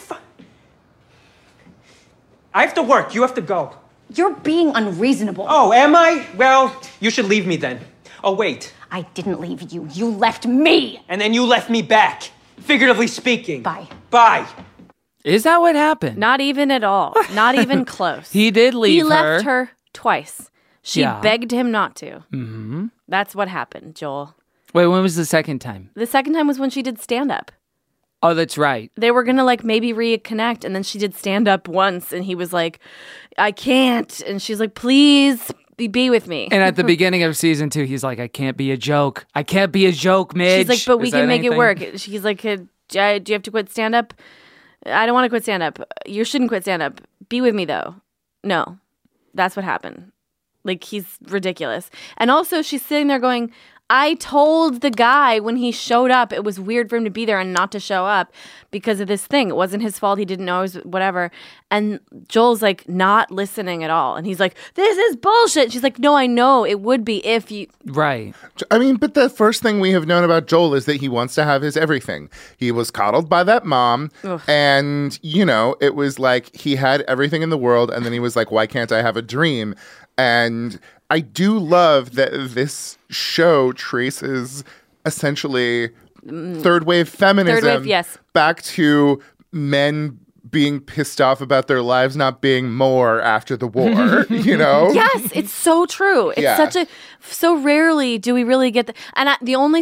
I have to work. You have to go. You're being unreasonable. Oh, am I? Well, you should leave me then. Oh, wait. I didn't leave you. You left me. And then you left me back. Figuratively speaking. Bye. Bye. Is that what happened? Not even at all. Not even close. He did leave her. He left her twice. She Yeah. begged him not to. Mm-hmm. That's what happened, Joel. Wait, when was the second time? The second time was when she did stand-up. Oh, that's right. They were gonna like maybe reconnect, and then she did stand-up once, and he was like, I can't. And she's like, please be with me. And at the beginning of season 2, he's like, I can't be a joke. I can't be a joke, Midge. She's like, but we Is can that make anything? it work. She's like, do you have to quit stand-up? I don't want to quit stand-up. You shouldn't quit stand-up. Be with me, though. No. That's what happened. Like, he's ridiculous. And also, she's sitting there going, I told the guy when he showed up, it was weird for him to be there and not to show up because of this thing. It wasn't his fault. He didn't know. It was whatever. And Joel's like not listening at all. And he's like, this is bullshit. She's like, no, I know it would be if you. Right. I mean, but the first thing we have known about Joel is that he wants to have his everything. He was coddled by that mom. Ugh. And, you know, it was like he had everything in the world. And then he was like, why can't I have a dream? And I do love that this show traces essentially third wave feminism Third wave, yes. back to men being pissed off about their lives not being more after the war, you know? Yes, it's so true. It's so rarely do we really get and the only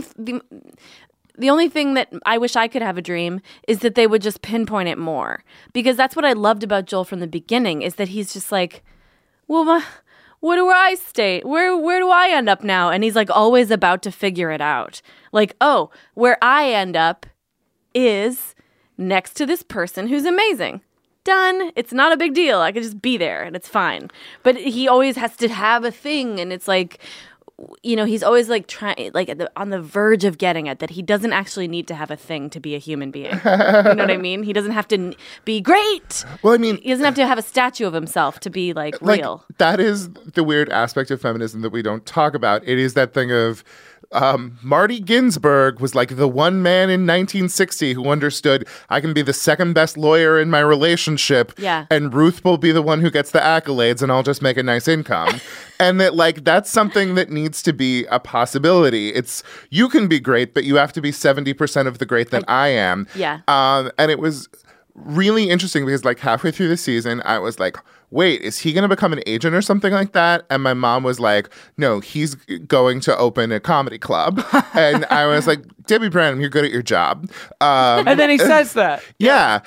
thing that I wish I could have a dream is that they would just pinpoint it more, because that's what I loved about Joel from the beginning, is that he's just like, well, where do I stay? Where do I end up now? And he's like always about to figure it out. Like, oh, where I end up is next to this person who's amazing. Done. It's not a big deal. I could just be there and it's fine. But he always has to have a thing, and it's like, you know, he's always like trying, like on the verge of getting it, that he doesn't actually need to have a thing to be a human being. You know what I mean? He doesn't have to be great. Well, I mean, he doesn't have to have a statue of himself to be like real. That is the weird aspect of feminism that we don't talk about. It is that thing of Marty Ginsburg was like the one man in 1960 who understood I can be the second best lawyer in my relationship, and Ruth will be the one who gets the accolades, and I'll just make a nice income. And that, like, that's something that needs to be a possibility. It's, you can be great, but you have to be 70% of the great that I am. Yeah. And it was really interesting because, like, halfway through the season, I was like, wait, is he going to become an agent or something like that? And my mom was like, no, he's going to open a comedy club. And I was like, Debbie Branham, you're good at your job. And then he says that. Yeah.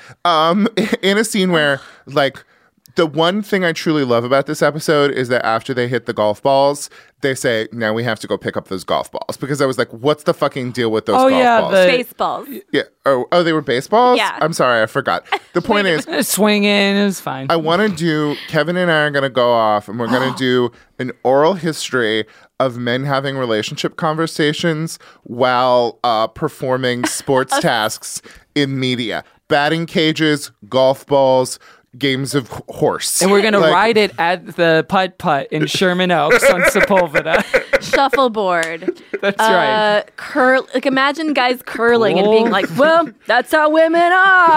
In a scene where, like, the one thing I truly love about this episode is that after they hit the golf balls, they say, now we have to go pick up those golf balls. Because I was like, what's the fucking deal with those golf balls? Baseballs. Yeah. Oh, they were baseballs? Yeah. I'm sorry, I forgot. The point is, swinging is fine. I want to do, Kevin and I are going to go off and we're going to do an oral history of men having relationship conversations while performing sports tasks in media. Batting cages, golf balls, games of horse. And we're going to ride it at the putt-putt in Sherman Oaks on Sepulveda. Shuffleboard. That's right. Like, imagine guys curling and being like, well, that's how women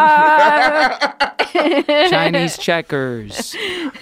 are. Chinese checkers.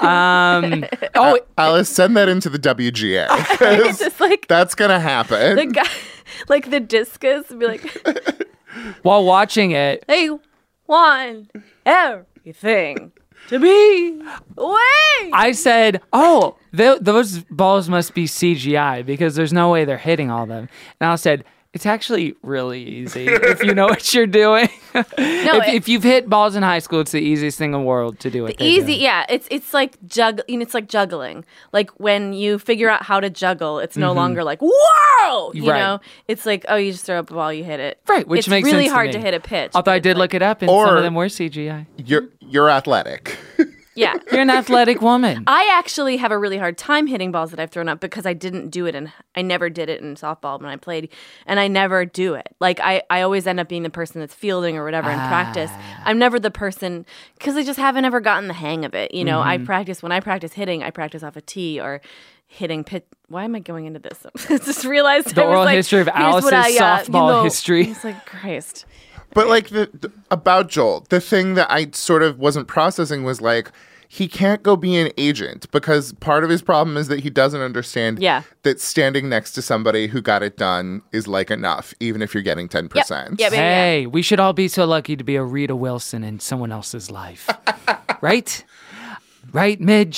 Alice, send that into the WGA. It's just like, that's going to happen. the guy, like the discus, be like, while watching it, they want everything to be away. I said, oh, those balls must be CGI because there's no way they're hitting all of them. And I said, it's actually really easy if you know what you're doing. If you've hit balls in high school, it's the easiest thing in the world to do it. Yeah, it's like it's like juggling. Like when you figure out how to juggle, it's no longer like whoa, you know. It's like, oh, you just throw up a ball, you hit it. Right, which it's makes really sense hard to to hit a pitch. Although I did look it up, and some of them were CGI. You're athletic. Yeah. You're an athletic woman. I actually have a really hard time hitting balls that I've thrown up because I didn't do it, and I never did it in softball when I played, and I never do it. Like, I always end up being the person that's fielding or whatever in practice. I'm never the person, because I just haven't ever gotten the hang of it. You know, when I practice hitting, I practice off a tee or hitting pit. Why am I going into this? I just realized the oral history of Alice's softball history. It's like, Christ. But like about Joel, the thing that I sort of wasn't processing was like, he can't go be an agent because part of his problem is that he doesn't understand that standing next to somebody who got it done is like enough, even if you're getting 10%. Hey, we should all be so lucky to be a Rita Wilson in someone else's life. Right? Right, Midge?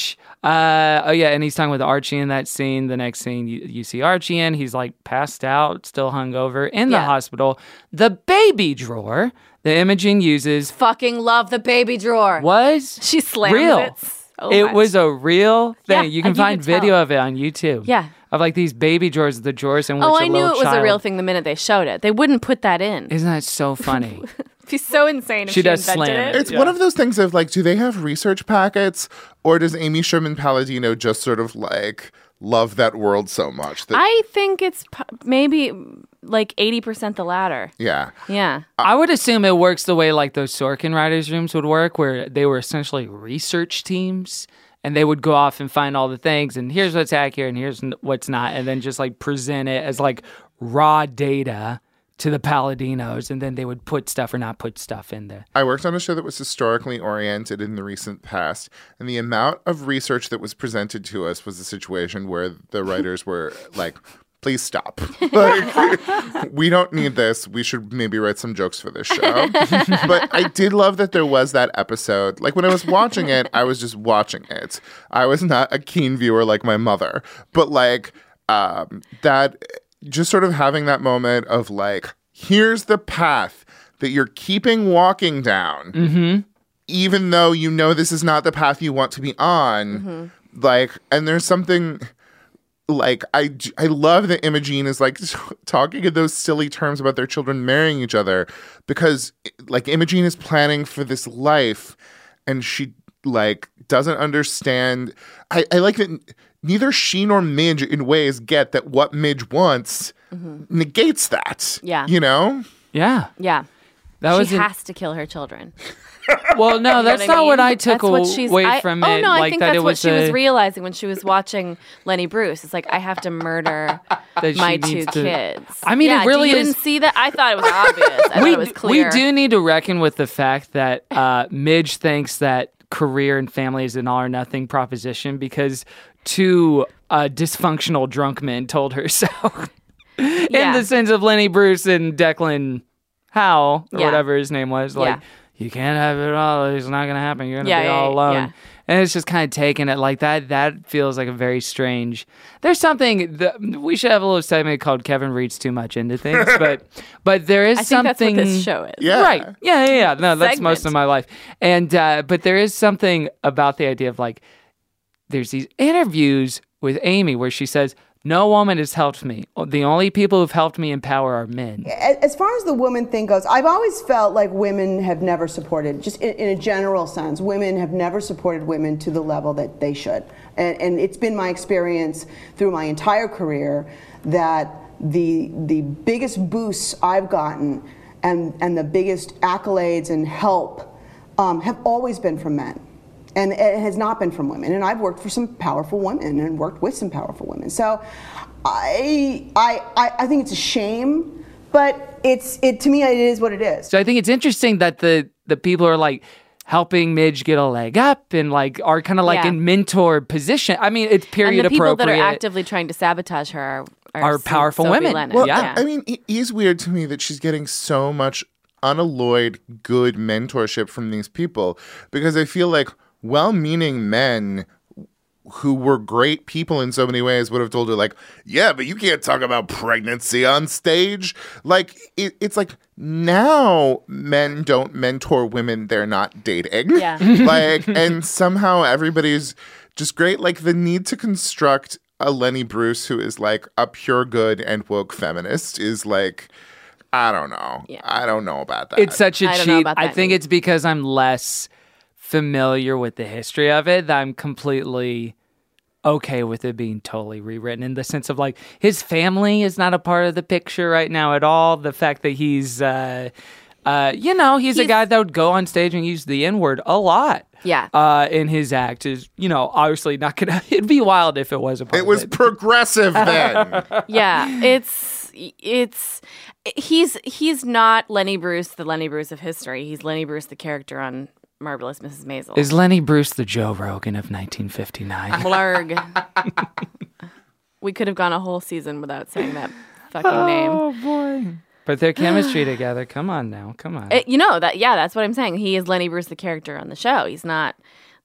And he's talking with Archie in that scene. The next scene, you see Archie in. He's like passed out, still hungover in the hospital. The baby drawer that Imogen uses. Fucking love the baby drawer. She slams real. it so It much. was a real thing. Yeah, you can find video of it on YouTube. Yeah. Of like these baby drawers, the drawers in which I a knew little it was child... a real thing the minute they showed it. They wouldn't put that in. Isn't that so funny? It'd be so insane if She she does invented slam it. It's one of those things of like, do they have research packets, or does Amy Sherman Palladino just sort of like love that world so much that I think it's maybe like 80% the latter. Yeah. I would assume it works the way like those Sorkin writers' rooms would work, where they were essentially research teams. And they would go off and find all the things, and here's what's accurate, and here's what's not, and then just like present it as like raw data to the Palladinos, and then they would put stuff or not put stuff in there. I worked on a show that was historically oriented in the recent past, and the amount of research that was presented to us was a situation where the writers were like, please stop. Like, we don't need this. We should maybe write some jokes for this show. But I did love that there was that episode. Like, when I was watching it, I was just watching it. I was not a keen viewer like my mother. But, like, that just sort of having that moment of, like, here's the path that you're keeping walking down. Mm-hmm. Even though you know this is not the path you want to be on. Mm-hmm. Like, and there's something... Like, I love that Imogen is, like, talking in those silly terms about their children marrying each other because, like, Imogen is planning for this life and she, like, doesn't understand. I like that neither she nor Midge, in ways, get that what Midge wants negates that. Yeah. You know? Yeah. Yeah. She has to kill her children. Well, no, that's not what I took away from it. Oh, no, I like think that that's it what was she was realizing when she was watching Lenny Bruce. It's like, I have to murder my two kids. I mean, it really you is... didn't see that? I thought it was obvious. I thought it was clear. We do need to reckon with the fact that Midge thinks that career and family is an all or nothing proposition because two dysfunctional drunk men told her so. In the sense of Lenny Bruce and Declan Howe, or whatever his name was, like, you can't have it all. It's not going to happen. You're going to be all alone. Yeah. And it's just kind of taking it like that. That feels like a very strange... There's something... we should have a little segment called Kevin reads too much into things. But there is something... I think that's what this show is. Yeah. Right. Yeah. No, that's most of my life. And but there is something about the idea of, like, there's these interviews with Amy where she says... No woman has helped me. The only people who've helped me in power are men. As far as the woman thing goes, I've always felt like women have never supported, just in a general sense, women have never supported women to the level that they should. And it's been my experience through my entire career that the biggest boosts I've gotten and the biggest accolades and help have always been from men. And it has not been from women. And I've worked for some powerful women and worked with some powerful women. So I think it's a shame, but to me it is what it is. So I think it's interesting that the people are like helping Midge get a leg up and like are kind of like in mentor position. I mean, it's period appropriate. And the people that are actively trying to sabotage her are powerful Sophie women. Lennon. Well, I mean, it is weird to me that she's getting so much unalloyed good mentorship from these people because I feel like well-meaning men who were great people in so many ways would have told her, like, yeah, but you can't talk about pregnancy on stage. Like, it's like now men don't mentor women they're not dating. Yeah. Like, and somehow everybody's just great. Like, the need to construct a Lenny Bruce who is, like, a pure good and woke feminist is, like, I don't know. Yeah. I don't know about that. It's such a cheat. I think it's because I'm less familiar with the history of it that I'm completely okay with it being totally rewritten in the sense of like his family is not a part of the picture right now at all. The fact that he's he's a guy that would go on stage and use the N-word a lot. Yeah. In his act is, obviously not gonna. It'd be wild if it was a part of it. It was progressive then. Yeah, he's not Lenny Bruce, the Lenny Bruce of history. He's Lenny Bruce, the character on Marvelous Mrs. Maisel. Is Lenny Bruce the Joe Rogan of 1959? Blurg. We could have gone a whole season without saying that fucking name. Oh boy. But their chemistry together, come on now, come on. That's what I'm saying. He is Lenny Bruce, the character on the show. He's not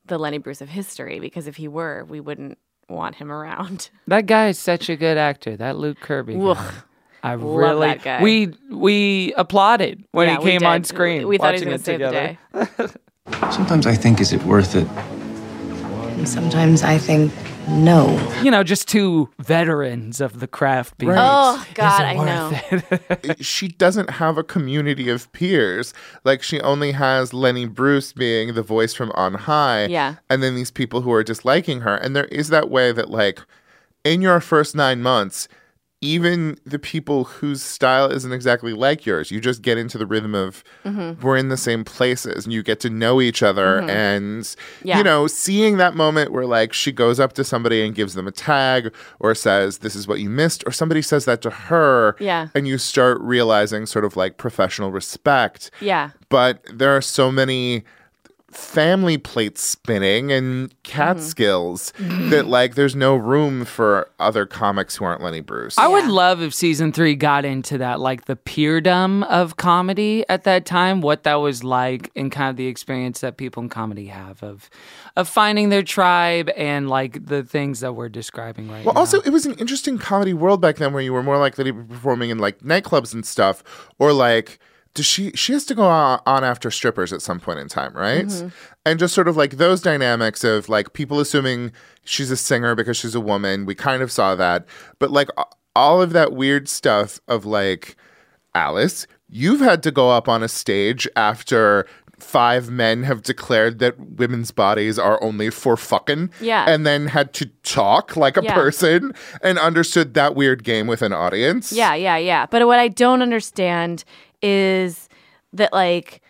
the Lenny Bruce of history, because if he were, we wouldn't want him around. That guy is such a good actor. That Luke Kirby guy. I Love really that guy. we applauded when he came on screen. We thought he watching was going to it save the together. day. Sometimes I think, is it worth it? And sometimes I think, no. You know, just two veterans of the craft being. Right. Oh, God, Is it I worth know. She doesn't have a community of peers. Like, she only has Lenny Bruce being the voice from on high. Yeah. And then these people who are disliking her. And there is that way that, like, in your first 9 months, even the people whose style isn't exactly like yours, you just get into the rhythm of we're in the same places and you get to know each other. And, you know, seeing that moment where, like, she goes up to somebody and gives them a tag or says, this is what you missed, or somebody says that to her. Yeah. And you start realizing sort of like professional respect. Yeah. But there are so many family plates spinning and cat skills that, like, there's no room for other comics who aren't Lenny Bruce. I would love if season 3 got into that, like the peerdom of comedy at that time, what that was like, and kind of the experience that people in comedy have of finding their tribe and like the things that we're describing right now. Well, also, it was an interesting comedy world back then where you were more likely to be performing in like nightclubs and stuff, or like, she has to go on after strippers at some point in time, right? And just sort of like those dynamics of like people assuming she's a singer because she's a woman. We kind of saw that. But like all of that weird stuff of like, Alice, you've had to go up on a stage after 5 men have declared that women's bodies are only for fucking. Yeah. And then had to talk like a Yeah. person and understood that weird game with an audience. Yeah. But what I don't understand is that, like,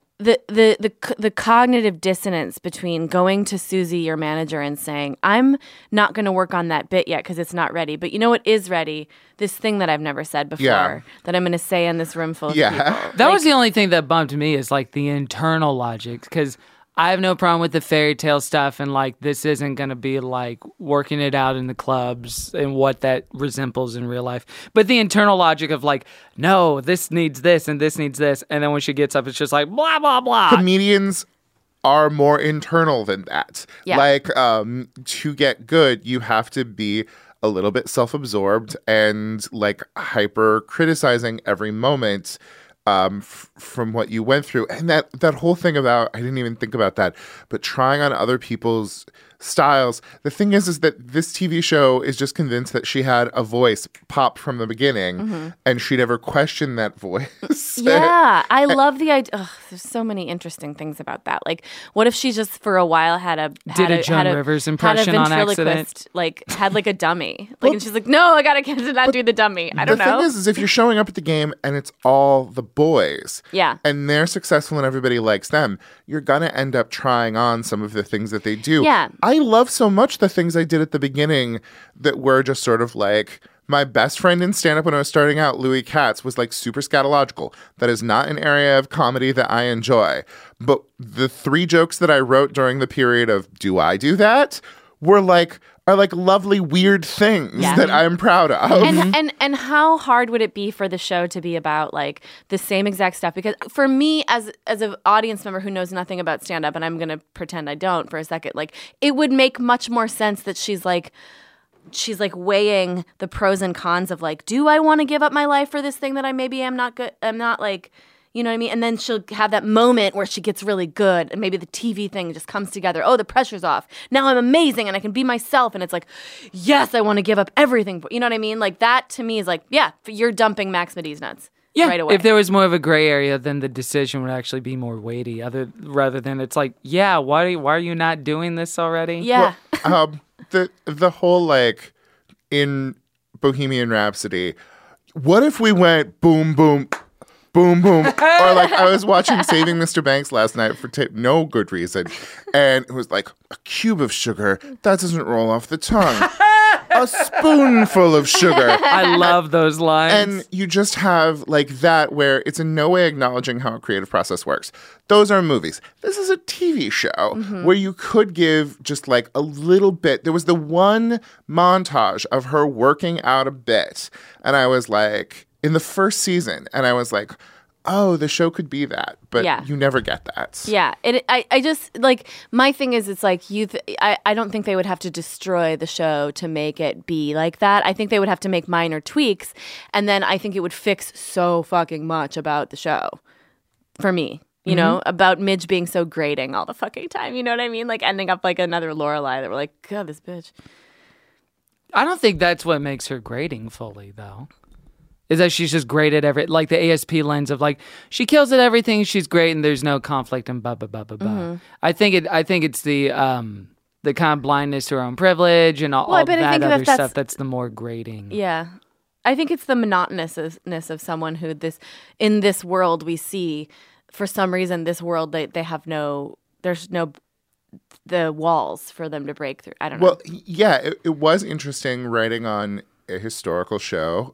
the cognitive dissonance between going to Susie, your manager, and saying, I'm not going to work on that bit yet because it's not ready. But you know what is ready? This thing that I've never said before that I'm going to say in this room full of people. That was the only thing that bumped me, is like the internal logic, because I have no problem with the fairy tale stuff, and like this isn't going to be like working it out in the clubs and what that resembles in real life. But the internal logic of like, no, this needs this and this needs this, and then when she gets up, it's just like blah blah blah. Comedians are more internal than that. Yeah. Like, to get good, you have to be a little bit self-absorbed and like hyper criticizing every moment from what you went through. And that whole thing about, I didn't even think about that, but trying on other people's styles. The thing is that this TV show is just convinced that she had a voice pop from the beginning and she'd ever question that voice. Yeah, I love the idea. Ugh, there's so many interesting things about that. Like, what if she just for a while had a Joan Rivers impression on accident? Like, had like a dummy. Like, and she's like, no, I gotta not do the dummy. I don't know. The thing is if you're showing up at the game and it's all the boys, Yeah. and they're successful and everybody likes them, you're gonna end up trying on some of the things that they do. Yeah. I love so much the things I did at the beginning that were just sort of like, my best friend in stand-up when I was starting out, Louis Katz, was like super scatological. That is not an area of comedy that I enjoy. But the 3 jokes that I wrote during the period of do I do that are like lovely weird things that I'm proud of. And how hard would it be for the show to be about like the same exact stuff? Because for me, as an audience member who knows nothing about stand-up, and I'm going to pretend I don't for a second, like it would make much more sense that she's like weighing the pros and cons of like, do I want to give up my life for this thing that I maybe am not good? I'm not like, you know what I mean? And then she'll have that moment where she gets really good and maybe the TV thing just comes together. Oh, the pressure's off. Now I'm amazing and I can be myself. And it's like, yes, I want to give up everything. You know what I mean? Like that to me is like, yeah, you're dumping Max Medi's nuts. Yeah, right away. If there was more of a gray area, then the decision would actually be more weighty. Rather than it's like, yeah, why are you not doing this already? Yeah. Well, the whole like in Bohemian Rhapsody, what if we went boom boom boom boom, or like I was watching Saving Mr. Banks last night for no good reason, and it was like a cube of sugar that doesn't roll off the tongue. A spoonful of sugar. I love those lines. And you just have like that where it's in no way acknowledging how a creative process works. Those are movies. This is a TV show where you could give just like a little bit. There was the one montage of her working out a bit. And I was like, in the first season, and I was like, oh, the show could be that, but you never get that. Yeah. I just, like, my thing is, it's like, I don't think they would have to destroy the show to make it be like that. I think they would have to make minor tweaks, and then I think it would fix so fucking much about the show, for me. You know, about Midge being so grating all the fucking time. You know what I mean? Like, ending up like another Lorelai that we're like, God, this bitch. I don't think that's what makes her grating fully, though. Is that she's just great at like the ASP lens of like, she kills at everything, she's great, and there's no conflict and blah, blah, blah, blah, blah. I think it's the kind of blindness to her own privilege and all that other stuff that's the more grating. Yeah. I think it's the monotonousness of someone who in this world we see, for some reason, this world, they have there's no the walls for them to break through. I don't know. Well, yeah, it was interesting writing on a historical show,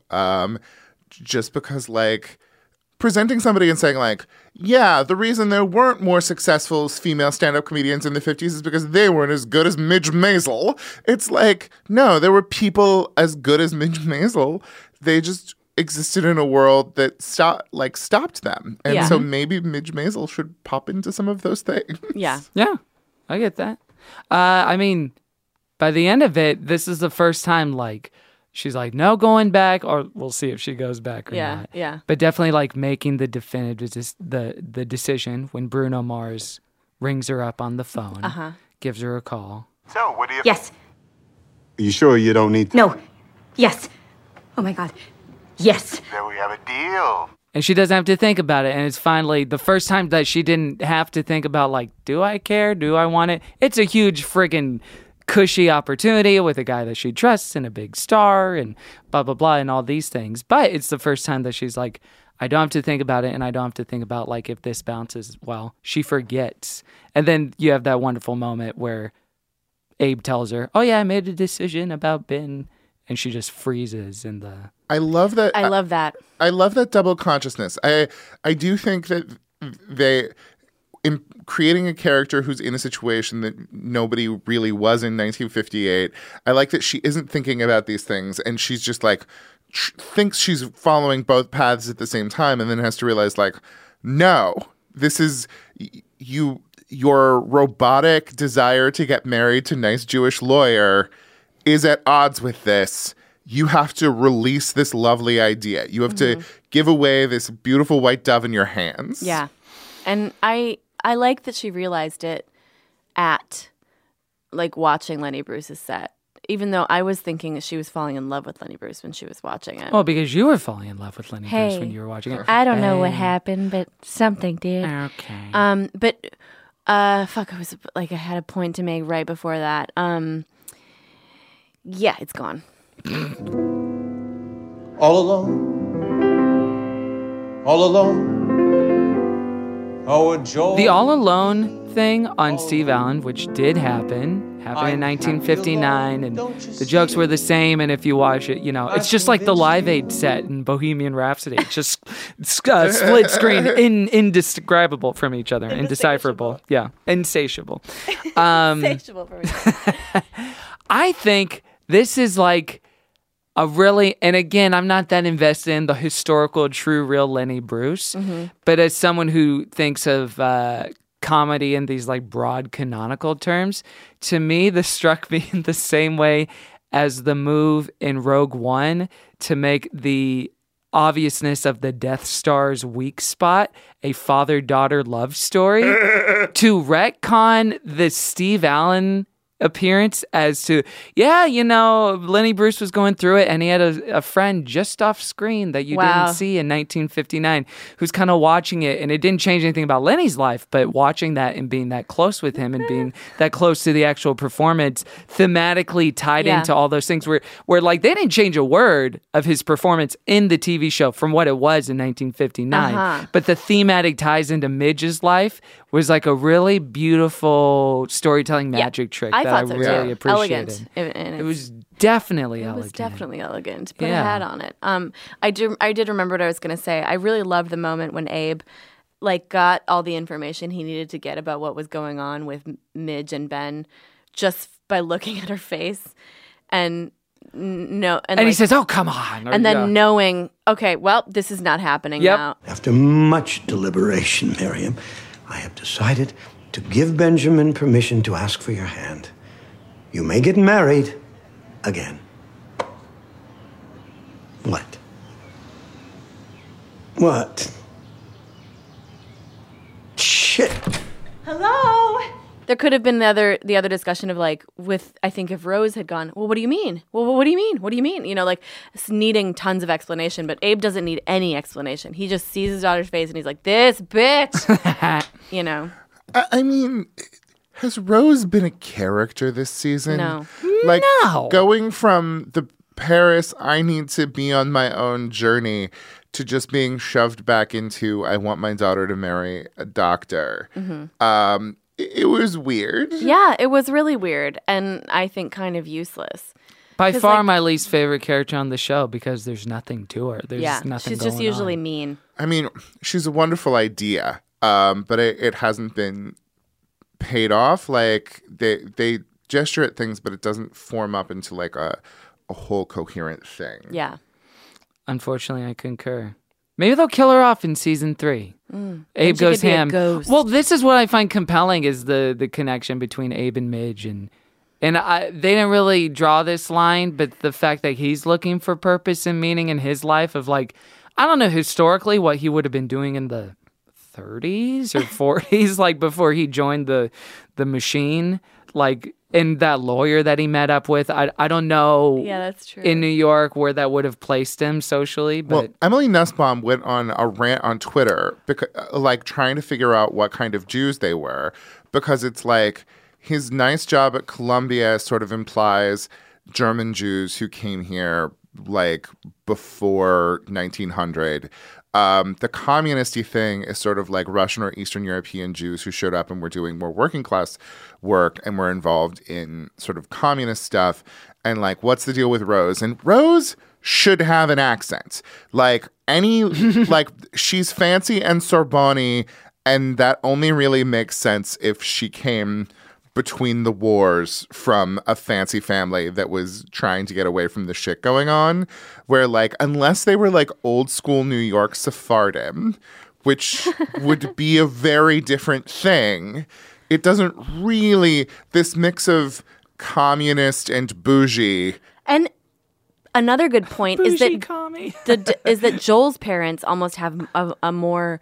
just because, like, presenting somebody and saying, like, yeah, the reason there weren't more successful female stand-up comedians in the 50s is because they weren't as good as Midge Maisel. It's like, no, there were people as good as Midge Maisel. They just existed in a world that stopped them. And so maybe Midge Maisel should pop into some of those things. Yeah. Yeah, I get that. I mean, by the end of it, this is the first time, like, she's like, no going back, or we'll see if she goes back or not. Yeah. But definitely, like, making the definitive the decision when Bruno Mars rings her up on the phone, gives her a call. So, what do you... Yes. Are you sure you don't need... No. Yes. Oh, my God. Yes. Then we have a deal. And she doesn't have to think about it. And it's finally the first time that she didn't have to think about, like, do I care? Do I want it? It's a huge friggin' cushy opportunity with a guy that she trusts and a big star and blah, blah, blah, and all these things. But it's the first time that she's like, I don't have to think about it, and I don't have to think about, like, if this bounces well. She forgets. And then you have that wonderful moment where Abe tells her, oh, yeah, I made a decision about Ben. And she just freezes in the... I love that. I love that. I love that double consciousness. I do think that they... in creating a character who's in a situation that nobody really was in 1958, I like that she isn't thinking about these things, and she's just like, thinks she's following both paths at the same time, and then has to realize, like, no, this is your robotic desire to get married to nice Jewish lawyer is at odds with this. You have to release this lovely idea. You have to give away this beautiful white dove in your hands. Yeah. And I like that she realized it at, like, watching Lenny Bruce's set. Even though I was thinking that she was falling in love with Lenny Bruce when she was watching it. Well, because you were falling in love with Lenny Bruce when you were watching it. I don't know what happened, but something did. Okay. But I was like, I had a point to make right before that. Yeah, it's gone. All alone. All alone. Oh, joy. The All Alone thing on Steve Allen, which did happen in 1959, and the jokes were the same, and if you watch it, you know, it's just like the Live Aid set in Bohemian Rhapsody. It's just split screen, indescribable from each other, indecipherable. Yeah, insatiable. Insatiable for me. I think this is like a really, and again, I'm not that invested in the historical, true, real Lenny Bruce, but as someone who thinks of comedy in these like broad canonical terms, to me, this struck me in the same way as the move in Rogue One to make the obviousness of the Death Star's weak spot a father-daughter love story, to retcon the Steve Allen appearance as to, yeah, you know, Lenny Bruce was going through it and he had a friend just off screen that you didn't see in 1959 who's kind of watching it, and it didn't change anything about Lenny's life, but watching that and being that close with him and being that close to the actual performance thematically tied into all those things where like they didn't change a word of his performance in the TV show from what it was in 1959, but the thematic ties into Midge's life was like a really beautiful storytelling magic trick that I really appreciated. Elegant. It was definitely elegant. It was definitely elegant. Put a hat on it. I did remember what I was going to say. I really loved the moment when Abe like got all the information he needed to get about what was going on with Midge and Ben just by looking at her face. And and he says, "Oh, come on," and then knowing, okay, well, this is not happening now. After much deliberation, Miriam, I have decided to give Benjamin permission to ask for your hand. You may get married again. What? What? Shit. Hello. There could have been the other discussion of like I think if Rose had gone, well, what do you mean? Well, what do you mean? What do you mean? You know, like needing tons of explanation, but Abe doesn't need any explanation. He just sees his daughter's face and he's like, this bitch. You know. I mean, has Rose been a character this season? No. Like No. going from the Paris, I need to be on my own journey, to just being shoved back into, I want my daughter to marry a doctor. Mm-hmm. It was weird. Yeah, it was really weird, and I think kind of useless. By far my least favorite character on the show because there's nothing to her. There's nothing she's going just usually on. mean. I mean, she's a wonderful idea, but it hasn't been paid off. Like they gesture at things, but it doesn't form up into like a whole coherent thing. Yeah. Unfortunately, I concur. Maybe they'll kill her off in season 3. Abe goes ham. Well, this is what I find compelling is the connection between Abe and Midge, and they didn't really draw this line, but the fact that he's looking for purpose and meaning in his life of like, I don't know historically what he would have been doing in the 30s or 40s, like before he joined the machine, like. And that lawyer that he met up with, I don't know. Yeah, that's true. In New York, where that would have placed him socially, but well, Emily Nussbaum went on a rant on Twitter, like trying to figure out what kind of Jews they were, because it's like his nice job at Columbia sort of implies German Jews who came here like before 1900. The communist-y thing is sort of like Russian or Eastern European Jews who showed up and were doing more working class work and were involved in sort of communist stuff. And like, what's the deal with Rose? And Rose should have an accent. Like like she's fancy and Sorbonne, and that only really makes sense if she came between the wars from a fancy family that was trying to get away from the shit going on, where like, unless they were like old school New York Sephardim, which would be a very different thing, it doesn't really, this mix of communist and bougie. And another good point is that is that Joel's parents almost have a more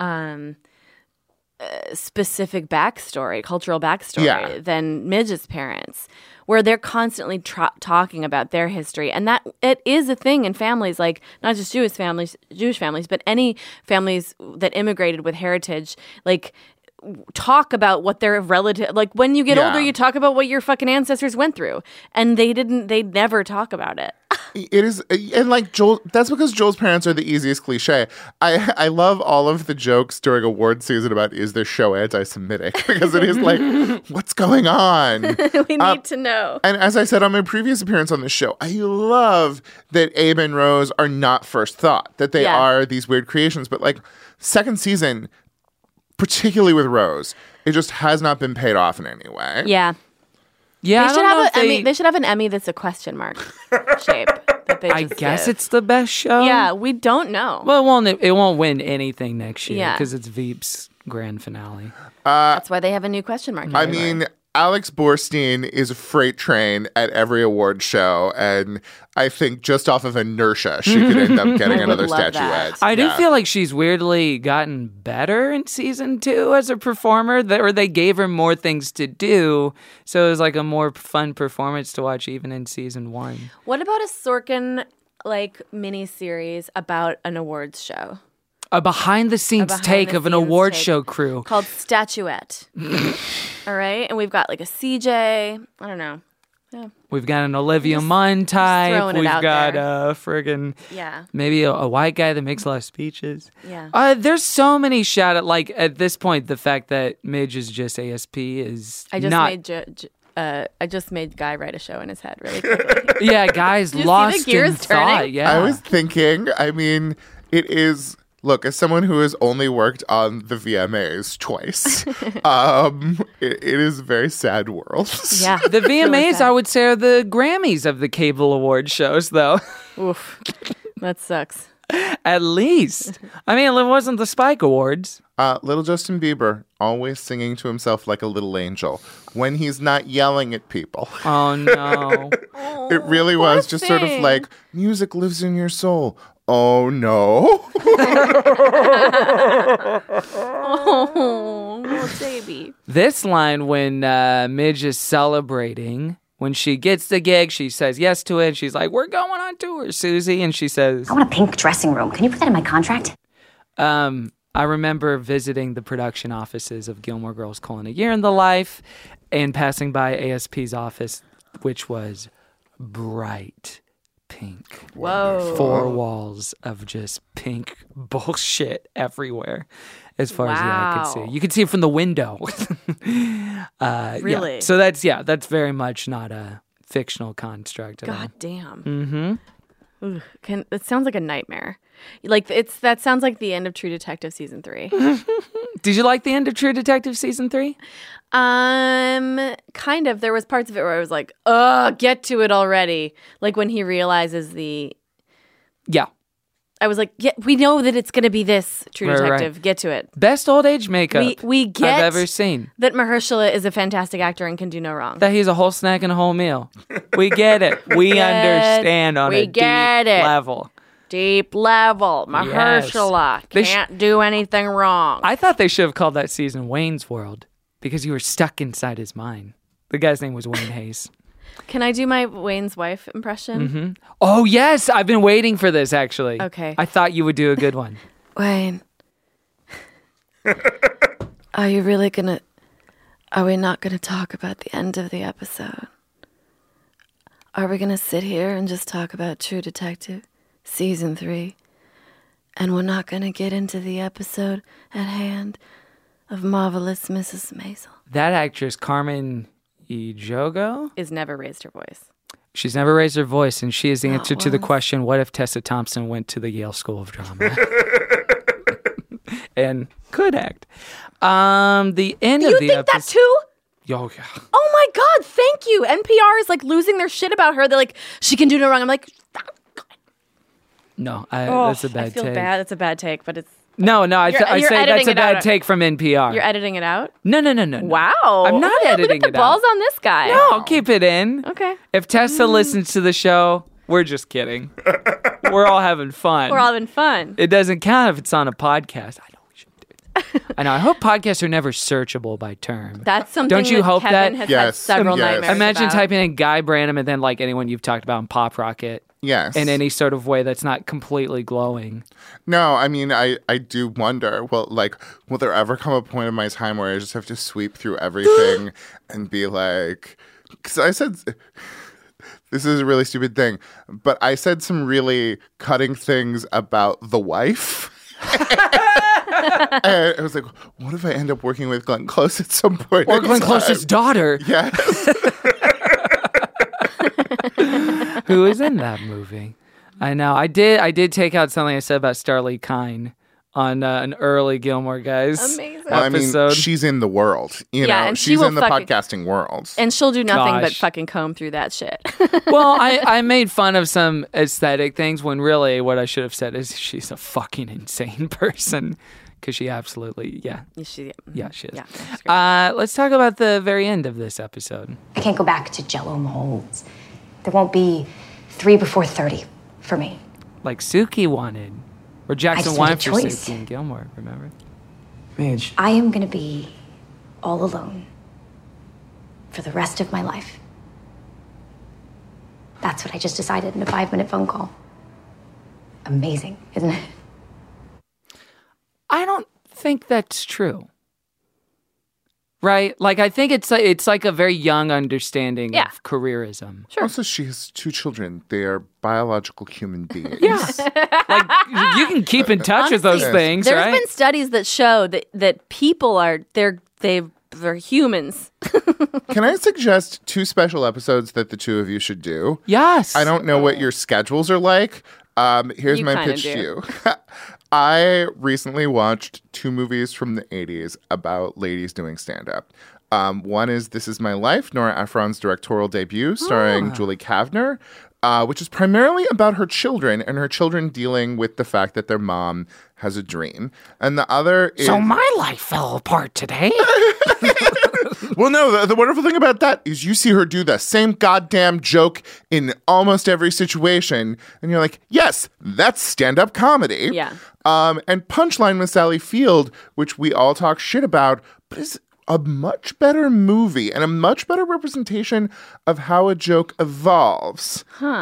specific backstory, cultural backstory than Midge's parents, where they're constantly talking about their history. And that it is a thing in families, like not just Jewish families, but any families that immigrated with heritage, like talk about what their relative, like when you get older, you talk about what your fucking ancestors went through, and they never talk about it. It is, and like Joel, that's because Joel's parents are the easiest cliche. I love all of the jokes during award season about is this show anti-Semitic, because it is like, what's going on? We need to know. And as I said on my previous appearance on this show, I love that Abe and Rose are not first thought, that they are these weird creations, but like second season, particularly with Rose, it just has not been paid off in any way. Yeah. Yeah, they should have an Emmy that's a question mark shape. That they I guess it's the best show. Yeah, we don't know. Well, it won't win anything next year Yeah. because it's Veep's grand finale. That's why they have a new question mark. I mean, Alex Borstein is a freight train at every award show, and I think just off of inertia, she could end up getting another statuette. I do feel like she's weirdly gotten better in season 2 as a performer, or they gave her more things to do, so it was like a more fun performance to watch even in season 1. What about a Sorkin like mini series about an awards show? A behind-the-scenes take of an award show crew. Called Statuette. All right? And we've got like a CJ. I don't know. Yeah. We've got an Olivia Munn type. We've got there. a friggin' Yeah. maybe a white guy that makes a lot of speeches. Yeah. There's so many shout-out. Like, at this point, the fact that Midge is just ASP is I just not... I just made Guy write a show in his head really quickly. Yeah, Guy's Did you see lost the gears in thought. turning? Yeah. I was thinking, I mean, it is Look, as someone who has only worked on the VMAs twice, it is a very sad world. Yeah. The VMAs, I would say, are the Grammys of the cable award shows, though. Oof. That sucks. At least. I mean, it wasn't the Spike Awards. Little Justin Bieber, always singing to himself like a little angel when he's not yelling at people. Oh, no. It really was just sort of like, music lives in your soul. Oh, no. Oh, little baby. This line when Midge is celebrating, when she gets the gig, she says yes to it. She's like, we're going on tour, Susie. And she says, I want a pink dressing room. Can you put that in my contract? I remember visiting the production offices of Gilmore Girls: A Year in the Life and passing by ASP's office, which was bright pink. Whoa. 4 walls of just pink bullshit everywhere as far as the eye could see. You could see it from the window. Really? Yeah. So that's very much not a fictional construct at all. God damn. Mm-hmm. It sounds like a nightmare. That sounds like the end of True Detective season 3. Did you like the end of True Detective season 3? Kind of. There was parts of it where I was like, get to it already. Like when he realizes Yeah. I was like, yeah, we know that it's going to be this True Detective. Right. Get to it. Best old age makeup we get I've ever seen. That Mahershala is a fantastic actor and can do no wrong. That he's a whole snack and a whole meal. We get it. We understand on a deep level. Deep level. Mahershala can't do anything wrong. I thought they should have called that season Wayne's World because you were stuck inside his mind. The guy's name was Wayne Hayes. Can I do my Wayne's wife impression? Mm-hmm. Oh, yes. I've been waiting for this, actually. Okay. I thought you would do a good one. Wayne. Are we not going to talk about the end of the episode? Are we going to sit here and just talk about True Detective season 3? And we're not going to get into the episode at hand of Marvelous Mrs. Maisel? That actress, Carmen Ejogo, has never raised her voice. She's never raised her voice, and she is the answer to the question, what if Tessa Thompson went to the Yale School of Drama? And could act. The end of the episode. You think that too? Oh, yeah. Oh my God, thank you. NPR is like losing their shit about her. They're like, she can do no wrong. I'm like, no, that's a bad take. I feel bad. That's a bad take, but it's... No, I say that's a bad take from NPR. You're editing it out? No. Wow. I'm not editing it out. Look at the balls on this guy. No, I'll keep it in. Okay. If Tessa listens to the show, we're just kidding. We're all having fun. We're all having fun. It doesn't count if it's on a podcast. I know we should do it. I know. I hope podcasts are never searchable by term. That's something Don't you that hope Kevin that? has had several nightmares Imagine about. typing in Guy Branum and then like anyone you've talked about in Pop Rocket. Yes. In any sort of way that's not completely glowing. No, I mean, I do wonder, will there ever come a point in my time where I just have to sweep through everything and be like, because I said, this is a really stupid thing, but I said some really cutting things about the wife. And I was like, what if I end up working with Glenn Close at some point? Or Glenn Close's daughter. Yes. Who is in that movie? I know. I did take out something I said about Starlee Kine on an early Gilmore Guys Amazing. Well, episode. I mean, she's in the world. You know, and she's in the podcasting world. And she'll do nothing but Gosh. fucking comb through that shit. Well, I made fun of some aesthetic things when really what I should have said is she's a fucking insane person. Because she absolutely, she is. Yeah, Let's talk about the very end of this episode. I can't go back to Jell-O molds. There won't be 3 before 30 for me. Like Suki wanted. Or Jackson I just wanted made a for choice. Suki and Gilmore, remember? Midge. I am going to be all alone for the rest of my life. That's what I just decided in a 5-minute phone call. Amazing, isn't it? I don't think that's true. Right? Like, I think it's like a very young understanding of careerism. Sure. Also, she has 2 children. They are biological human beings. Yeah. Like, you can keep in touch with those things, There's right? been studies that show that people are they're humans. Can I suggest 2 special episodes that the 2 of you should do? Yes. I don't know what your schedules are like. Here's You my kinda pitch do. to you. I recently watched 2 movies from the 80s about ladies doing stand-up. One is This Is My Life, Nora Ephron's directorial debut, starring Julie Kavner, which is primarily about her children and her children dealing with the fact that their mom has a dream. And the other is... So my life fell apart today. Well, no, the wonderful thing about that is you see her do the same goddamn joke in almost every situation. And you're like, yes, that's stand-up comedy. Yeah. And Punchline with Sally Field, which we all talk shit about, but is a much better movie and a much better representation of how a joke evolves.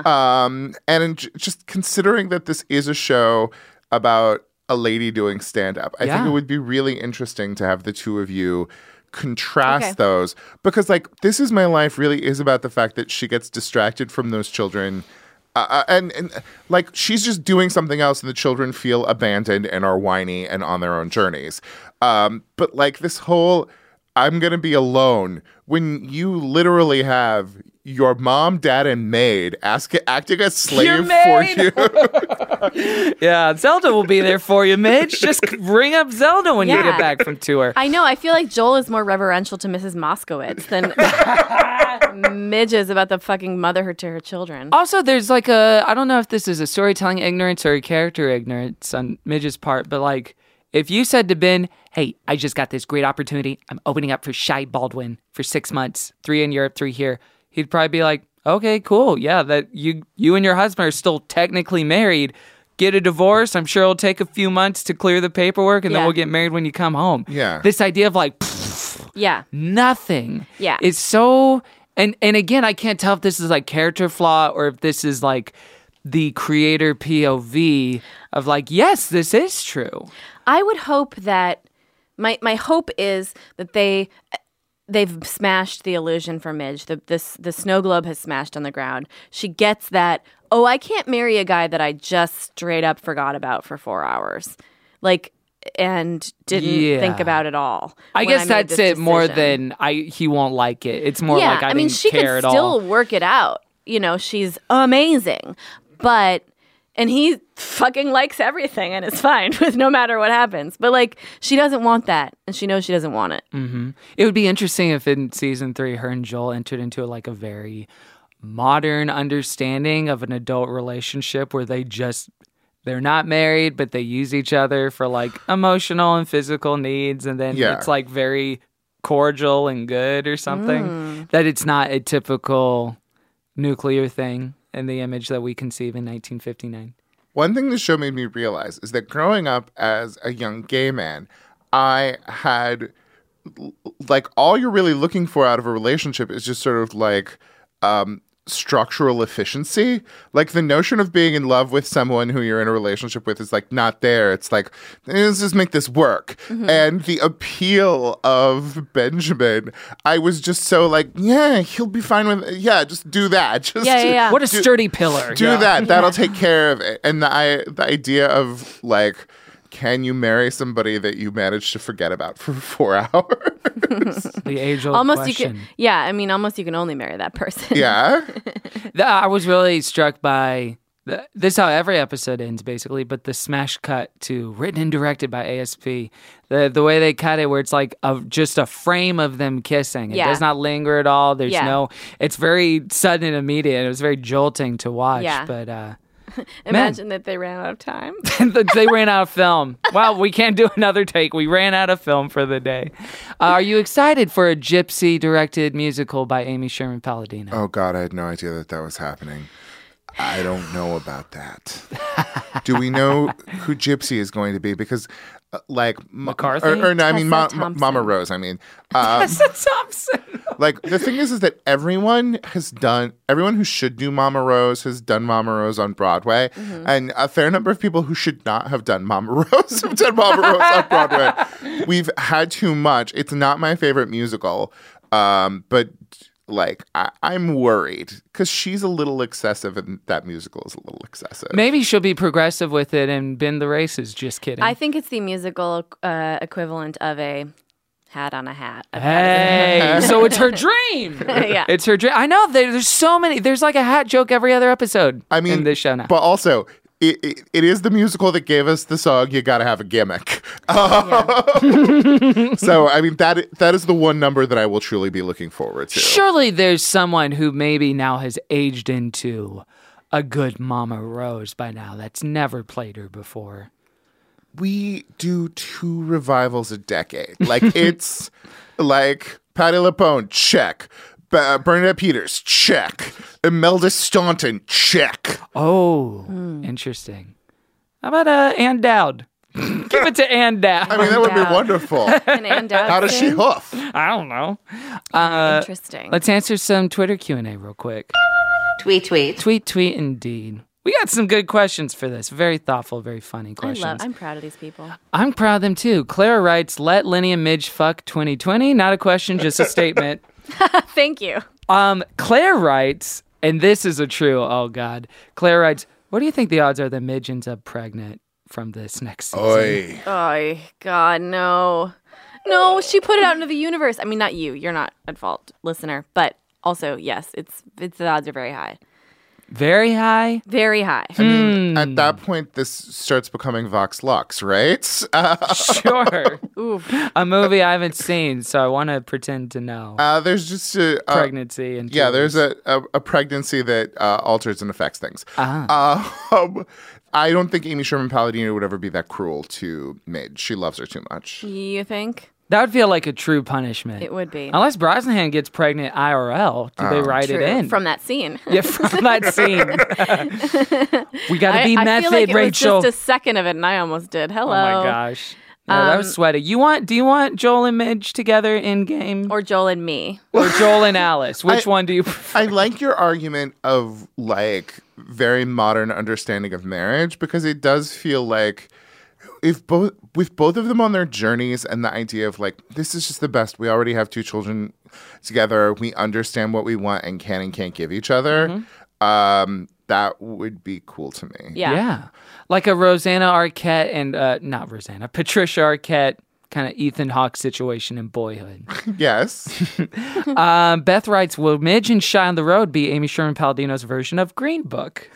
Just considering that this is a show about a lady doing stand-up, I think it would be really interesting to have the two of you contrast those, because like This Is My Life really is about the fact that she gets distracted from those children and like she's just doing something else and the children feel abandoned and are whiny and on their own journeys. But like this whole I'm going to be alone when you literally have your mom, dad, and maid acting as slave for you. Yeah, Zelda will be there for you, Midge. Just ring up Zelda when you get back from tour. I know. I feel like Joel is more reverential to Mrs. Moskowitz than Midge is about the fucking mother to her children. Also, there's like I don't know if this is a storytelling ignorance or a character ignorance on Midge's part, but like, if you said to Ben, hey, I just got this great opportunity. I'm opening up for Shai Baldwin for 6 months, 3 in Europe, 3 here. He'd probably be like, okay, cool. Yeah, that you and your husband are still technically married. Get a divorce. I'm sure it'll take a few months to clear the paperwork, and then we'll get married when you come home. Yeah. This idea of like, nothing. Yeah. It's so, and again, I can't tell if this is like character flaw or if this is like the creator POV of like, yes, this is true. I would hope that my hope is that they've smashed the illusion for Midge. The snow globe has smashed on the ground. She gets that, I can't marry a guy that I just straight up forgot about for 4 hours. Like, and didn't think about it all. I guess that's it more than he won't like it. It's more like I didn't she care could at all. still work it out. You know, she's amazing. And he fucking likes everything and it's fine with no matter what happens. But like, she doesn't want that, and she knows she doesn't want it. Mm-hmm. It would be interesting if in season 3, her and Joel entered into a very modern understanding of an adult relationship where they're not married, but they use each other for like emotional and physical needs. And then it's like very cordial and good or something. That it's not a typical nuclear thing in the image that we conceive in 1959. One thing the show made me realize is that growing up as a young gay man, I had like all you're really looking for out of a relationship is just sort of like structural efficiency. Like the notion of being in love with someone who you're in a relationship with is like not there. It's like, let's just make this work. Mm-hmm. And the appeal of Benjamin, I was just so like, yeah, he'll be fine with it. Yeah, just do that. Just What a sturdy pillar. Do that. That'll take care of it. And the idea of like, can you marry somebody that you managed to forget about for 4 hours? The age-old question. Almost you can only marry that person. Yeah. I was really struck by this is how every episode ends, basically, but the smash cut to written and directed by ASP. The way they cut it, where it's like just a frame of them kissing. It does not linger at all. There's it's very sudden and immediate. It was very jolting to watch. Yeah. But Imagine that they ran out of time. They ran out of film. Wow, we can't do another take. We ran out of film for the day. Are you excited for a Gypsy-directed musical by Amy Sherman Palladino? Oh, God, I had no idea that was happening. I don't know about that. Do we know who Gypsy is going to be? Because, like... McCarthy? Mama Rose, I mean. Tessa Thompson. Like, the thing is that everyone who should do Mama Rose has done Mama Rose on Broadway. Mm-hmm. And a fair number of people who should not have done Mama Rose have done Mama Rose on Broadway. We've had too much. It's not my favorite musical. But... like, I'm worried because she's a little excessive and that musical is a little excessive. Maybe she'll be progressive with it and bend the races. Just kidding. I think it's the musical equivalent of a hat on a hat. Hey, so it's her dream. Yeah. It's her dream. I know there's so many. There's like a hat joke every other episode in this show now. But also, it is the musical that gave us the song "You Gotta Have a Gimmick." So, I mean, that is the one number that I will truly be looking forward to. Surely there's someone who maybe now has aged into a good Mama Rose by now that's never played her before. We do 2 revivals a decade. Like, it's like Patti LuPone, check. Bernadette Peters, check. Imelda Staunton, check. Oh, interesting. How about Ann Dowd? Give it to Ann Dowd. I mean, that would be wonderful. Can Ann Dowd How does she sing? hoof? I don't know. Interesting. Let's answer some Twitter Q&A real quick. Tweet. Tweet, indeed. We got some good questions for this. Very thoughtful, very funny questions. I'm proud of these people. I'm proud of them too. Clara writes, let Lenny and Midge fuck 2020. Not a question, just a statement. Thank you. Claire writes, and this is a true, oh God. Claire writes, what do you think the odds are that Midge ends up pregnant from this next season? Oy. Oh, God, no. No, she put it out into the universe. I mean, not you. You're not at fault, listener. But also, yes, it's the odds are very high. Very high? Very high. I mean, at that point, this starts becoming Vox Lux, right? Sure. Oof. A movie I haven't seen, so I want to pretend to know. There's just a pregnancy and there's a pregnancy that alters and affects things. I don't think Amy Sherman Palladino would ever be that cruel to Midge. She loves her too much. You think? That would feel like a true punishment. It would be. Unless Brosnahan gets pregnant IRL, do they write True. it in? From that scene. Yeah, from that scene. We got to be method, I feel like it Rachel. was just a second of it, and I almost did. Hello. Oh my gosh. No, that was sweaty. Do you want Joel and Midge together in game? Or Joel and me? Or Joel and Alice? Which one do you prefer? I like your argument of like very modern understanding of marriage, because it does feel like with both of them on their journeys and the idea of like, this is just the best. We already have 2 children together. We understand what we want and can't give each other. Mm-hmm. That would be cool to me. Yeah. Like a Rosanna Arquette and, not Rosanna, Patricia Arquette kind of Ethan Hawke situation in Boyhood. Yes. Beth writes, will Midge and Shy on the Road be Amy Sherman Palladino's version of Green Book?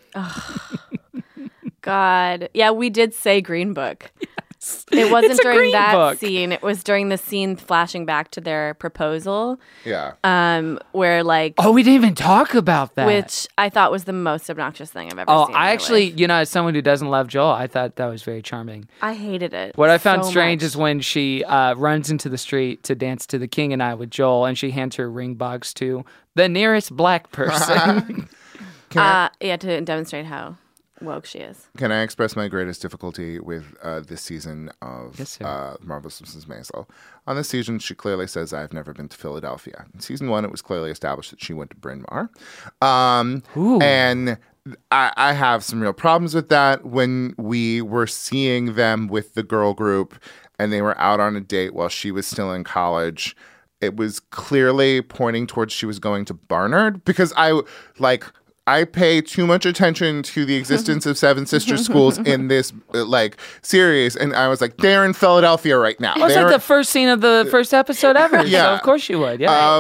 God. Yeah, we did say Green Book. Yes. It wasn't during that scene. It was during the scene flashing back to their proposal. Yeah. Where like... Oh, we didn't even talk about that. Which I thought was the most obnoxious thing I've ever seen. Oh, I actually, as someone who doesn't love Joel, I thought that was very charming. I hated it. What I found so strange much. is when she runs into the street to dance to The King and I with Joel, and she hands her ring box to the nearest black person. Yeah, to demonstrate how woke she is. Can I express my greatest difficulty with this season of Marvelous Mrs. Maisel? On this season, she clearly says, I've never been to Philadelphia. In season 1, it was clearly established that she went to Bryn Mawr. And I have some real problems with that. When we were seeing them with the girl group and they were out on a date while she was still in college, it was clearly pointing towards she was going to Barnard, because I pay too much attention to the existence of Seven Sister Schools in this series, and I was like, they're in Philadelphia right now. It was like the first scene of the first episode ever. Yeah, so of course you would. Yeah.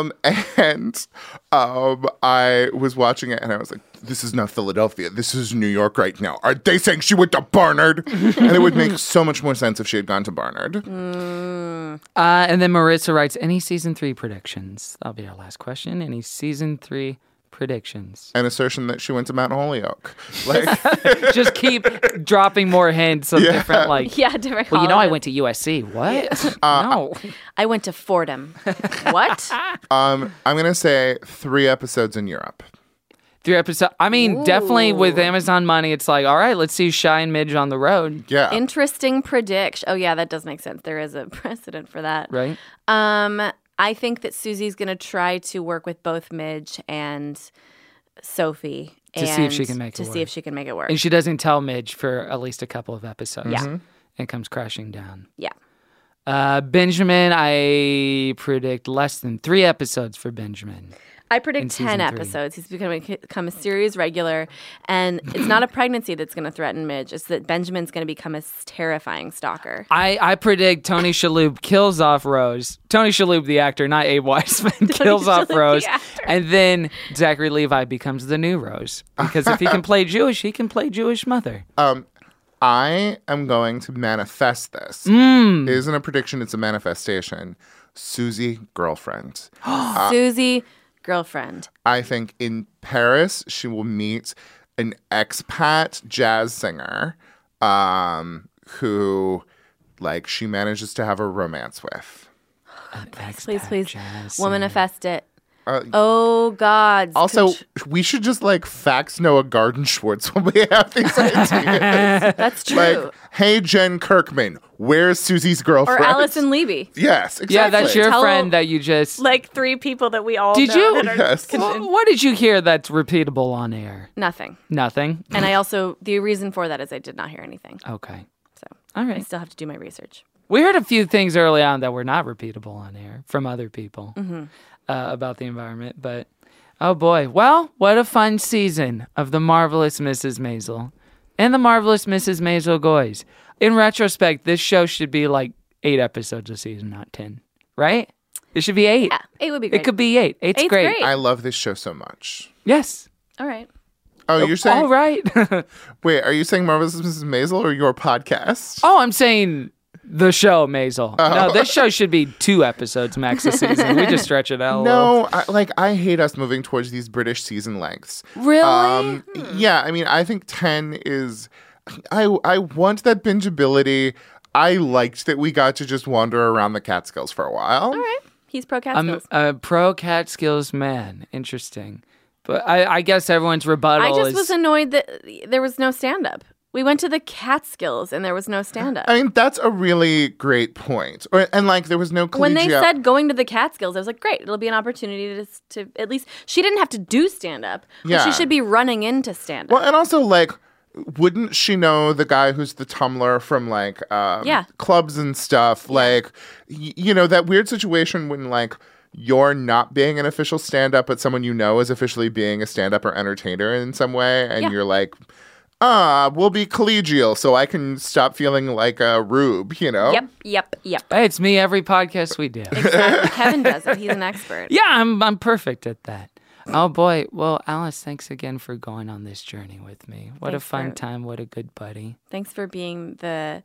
I was watching it, and I was like, this is not Philadelphia. This is New York right now. Are they saying she went to Barnard? And it would make so much more sense if she had gone to Barnard. And then Marissa writes, any season 3 predictions? That'll be our last question. Any season 3 predictions? An assertion that she went to Mount Holyoke. Just keep dropping more hints of different different. Well, I went to USC. What? No, I went to Fordham. What? I'm gonna say 3 episodes in Europe. 3 episodes. I mean, definitely with Amazon money, it's like, all right, let's see Shy and Midge on the road. Yeah. Interesting prediction. Oh yeah, that does make sense. There is a precedent for that. Right. I think that Susie's going to try to work with both Midge and Sophie to see if she can make it work. And she doesn't tell Midge for at least a couple of episodes. Yeah. And comes crashing down. Yeah. Benjamin, I predict less than 3 episodes for Benjamin. I predict 10 episodes. He's become a series regular, and it's not a pregnancy that's going to threaten Midge. It's that Benjamin's going to become a terrifying stalker. I predict Tony Shalhoub kills off Rose. Tony Shalhoub, the actor, not Abe Weissman, kills off Rose. And then Zachary Levi becomes the new Rose. Because if he can play Jewish, he can play Jewish mother. I am going to manifest this. It isn't a prediction, it's a manifestation. Susie, girlfriend. Susie, girlfriend. I think in Paris, she will meet an expat jazz singer who, like, she manages to have a romance with. Please. Womanifest it. Oh, God. Also, we should just, like, fax Noah Garden-Schwartz when we have these ideas. That's true. Like, hey, Jen Kirkman, where's Susie's girlfriend? Or Allison Levy. Yes, exactly. Yeah, that's your friend that you just... Like 3 people that we all did know. You? That are yes. What did you hear that's repeatable on air? Nothing. Nothing? And I also, the reason for that is I did not hear anything. Okay. So, all right. I still have to do my research. We heard a few things early on that were not repeatable on air from other people. About the environment, but oh boy. Well, what a fun season of The Marvelous Mrs. Maisel and The Marvelous Mrs. Maisel Goys. In retrospect, this show should be like 8 episodes a season, not 10, right? It should be 8. Yeah, 8 would be great. It could be 8. 8's great. I love this show so much. Yes. All right. Oh, you're saying... All right. Wait, are you saying Marvelous Mrs. Maisel or your podcast? Oh, I'm saying... The show, Maisel. No, this show should be 2 episodes max a season. We just stretch it out a little. No, I hate us moving towards these British season lengths. Really? Yeah, I mean, I think 10 is... I want that bingeability. I liked that we got to just wander around the Catskills for a while. All right. He's pro Catskills. I'm a pro Catskills man. Interesting. But I guess everyone's rebuttal I just was annoyed that there was no stand-up. We went to the Catskills and there was no stand-up. I mean, that's a really great point. And like, there was no collegiate... When they said going to the Catskills, I was like, great, it'll be an opportunity to at least... She didn't have to do stand-up, but she should be running into stand-up. Well, and also, like, wouldn't she know the guy who's the Tumblr from, like, clubs and stuff? Yeah. Like, you know, that weird situation when, like, you're not being an official stand-up, but someone you know is officially being a stand-up or entertainer in some way, and you're like... we'll be collegial so I can stop feeling like a rube, you know? Yep. Hey, it's me every podcast we do. Exactly. Kevin does it. He's an expert. Yeah, I'm perfect at that. Oh, boy. Well, Alice, thanks again for going on this journey with me. What a fun time. What a good buddy. Thanks for being the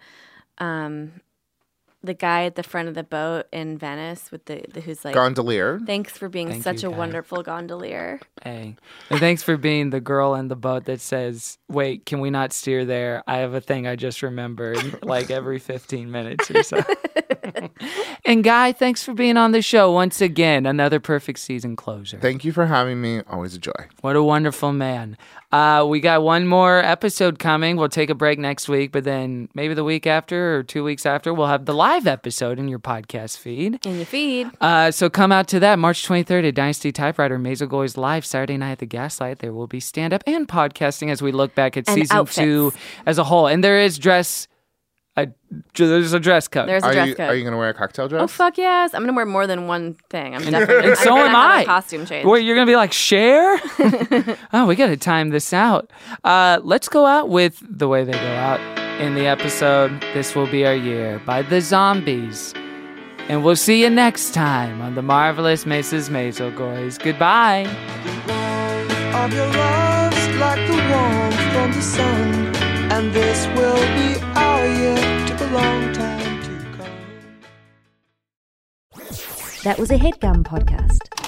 guy at the front of the boat in Venice with the who's like... Gondolier. Thanks for being such a wonderful gondolier. Hey. And thanks for being the girl in the boat that says, wait, can we not steer there? I have a thing I just remembered, like every 15 minutes or so. And Guy, thanks for being on the show once again. Another perfect season closer. Thank you for having me. Always a joy. What a wonderful man. We got one more episode coming. We'll take a break next week, but then maybe the week after or 2 weeks after, we'll have the live episode in your podcast feed. In your feed. So come out to that March 23rd at Dynasty Typewriter. Maisel Goys live Saturday night at the Gaslight. There will be stand-up and podcasting as we look back at season 2 as a whole. And there is there's a dress code. There's a dress code. Are you going to wear a cocktail dress? Oh, fuck yes. I'm going to wear more than one thing. I'm definitely and so am I. Costume change. Wait, you're going to be like, Cher? Oh, we got to time this out. Let's go out with the way they go out in the episode This Will Be Our Year by The Zombies. And we'll see you next time on The Marvelous Mrs. Maisel Goys. Goodbye. Of your love's like the warmth from the sun, and this will be our year. Took a long time to come. That was a HeadGum podcast.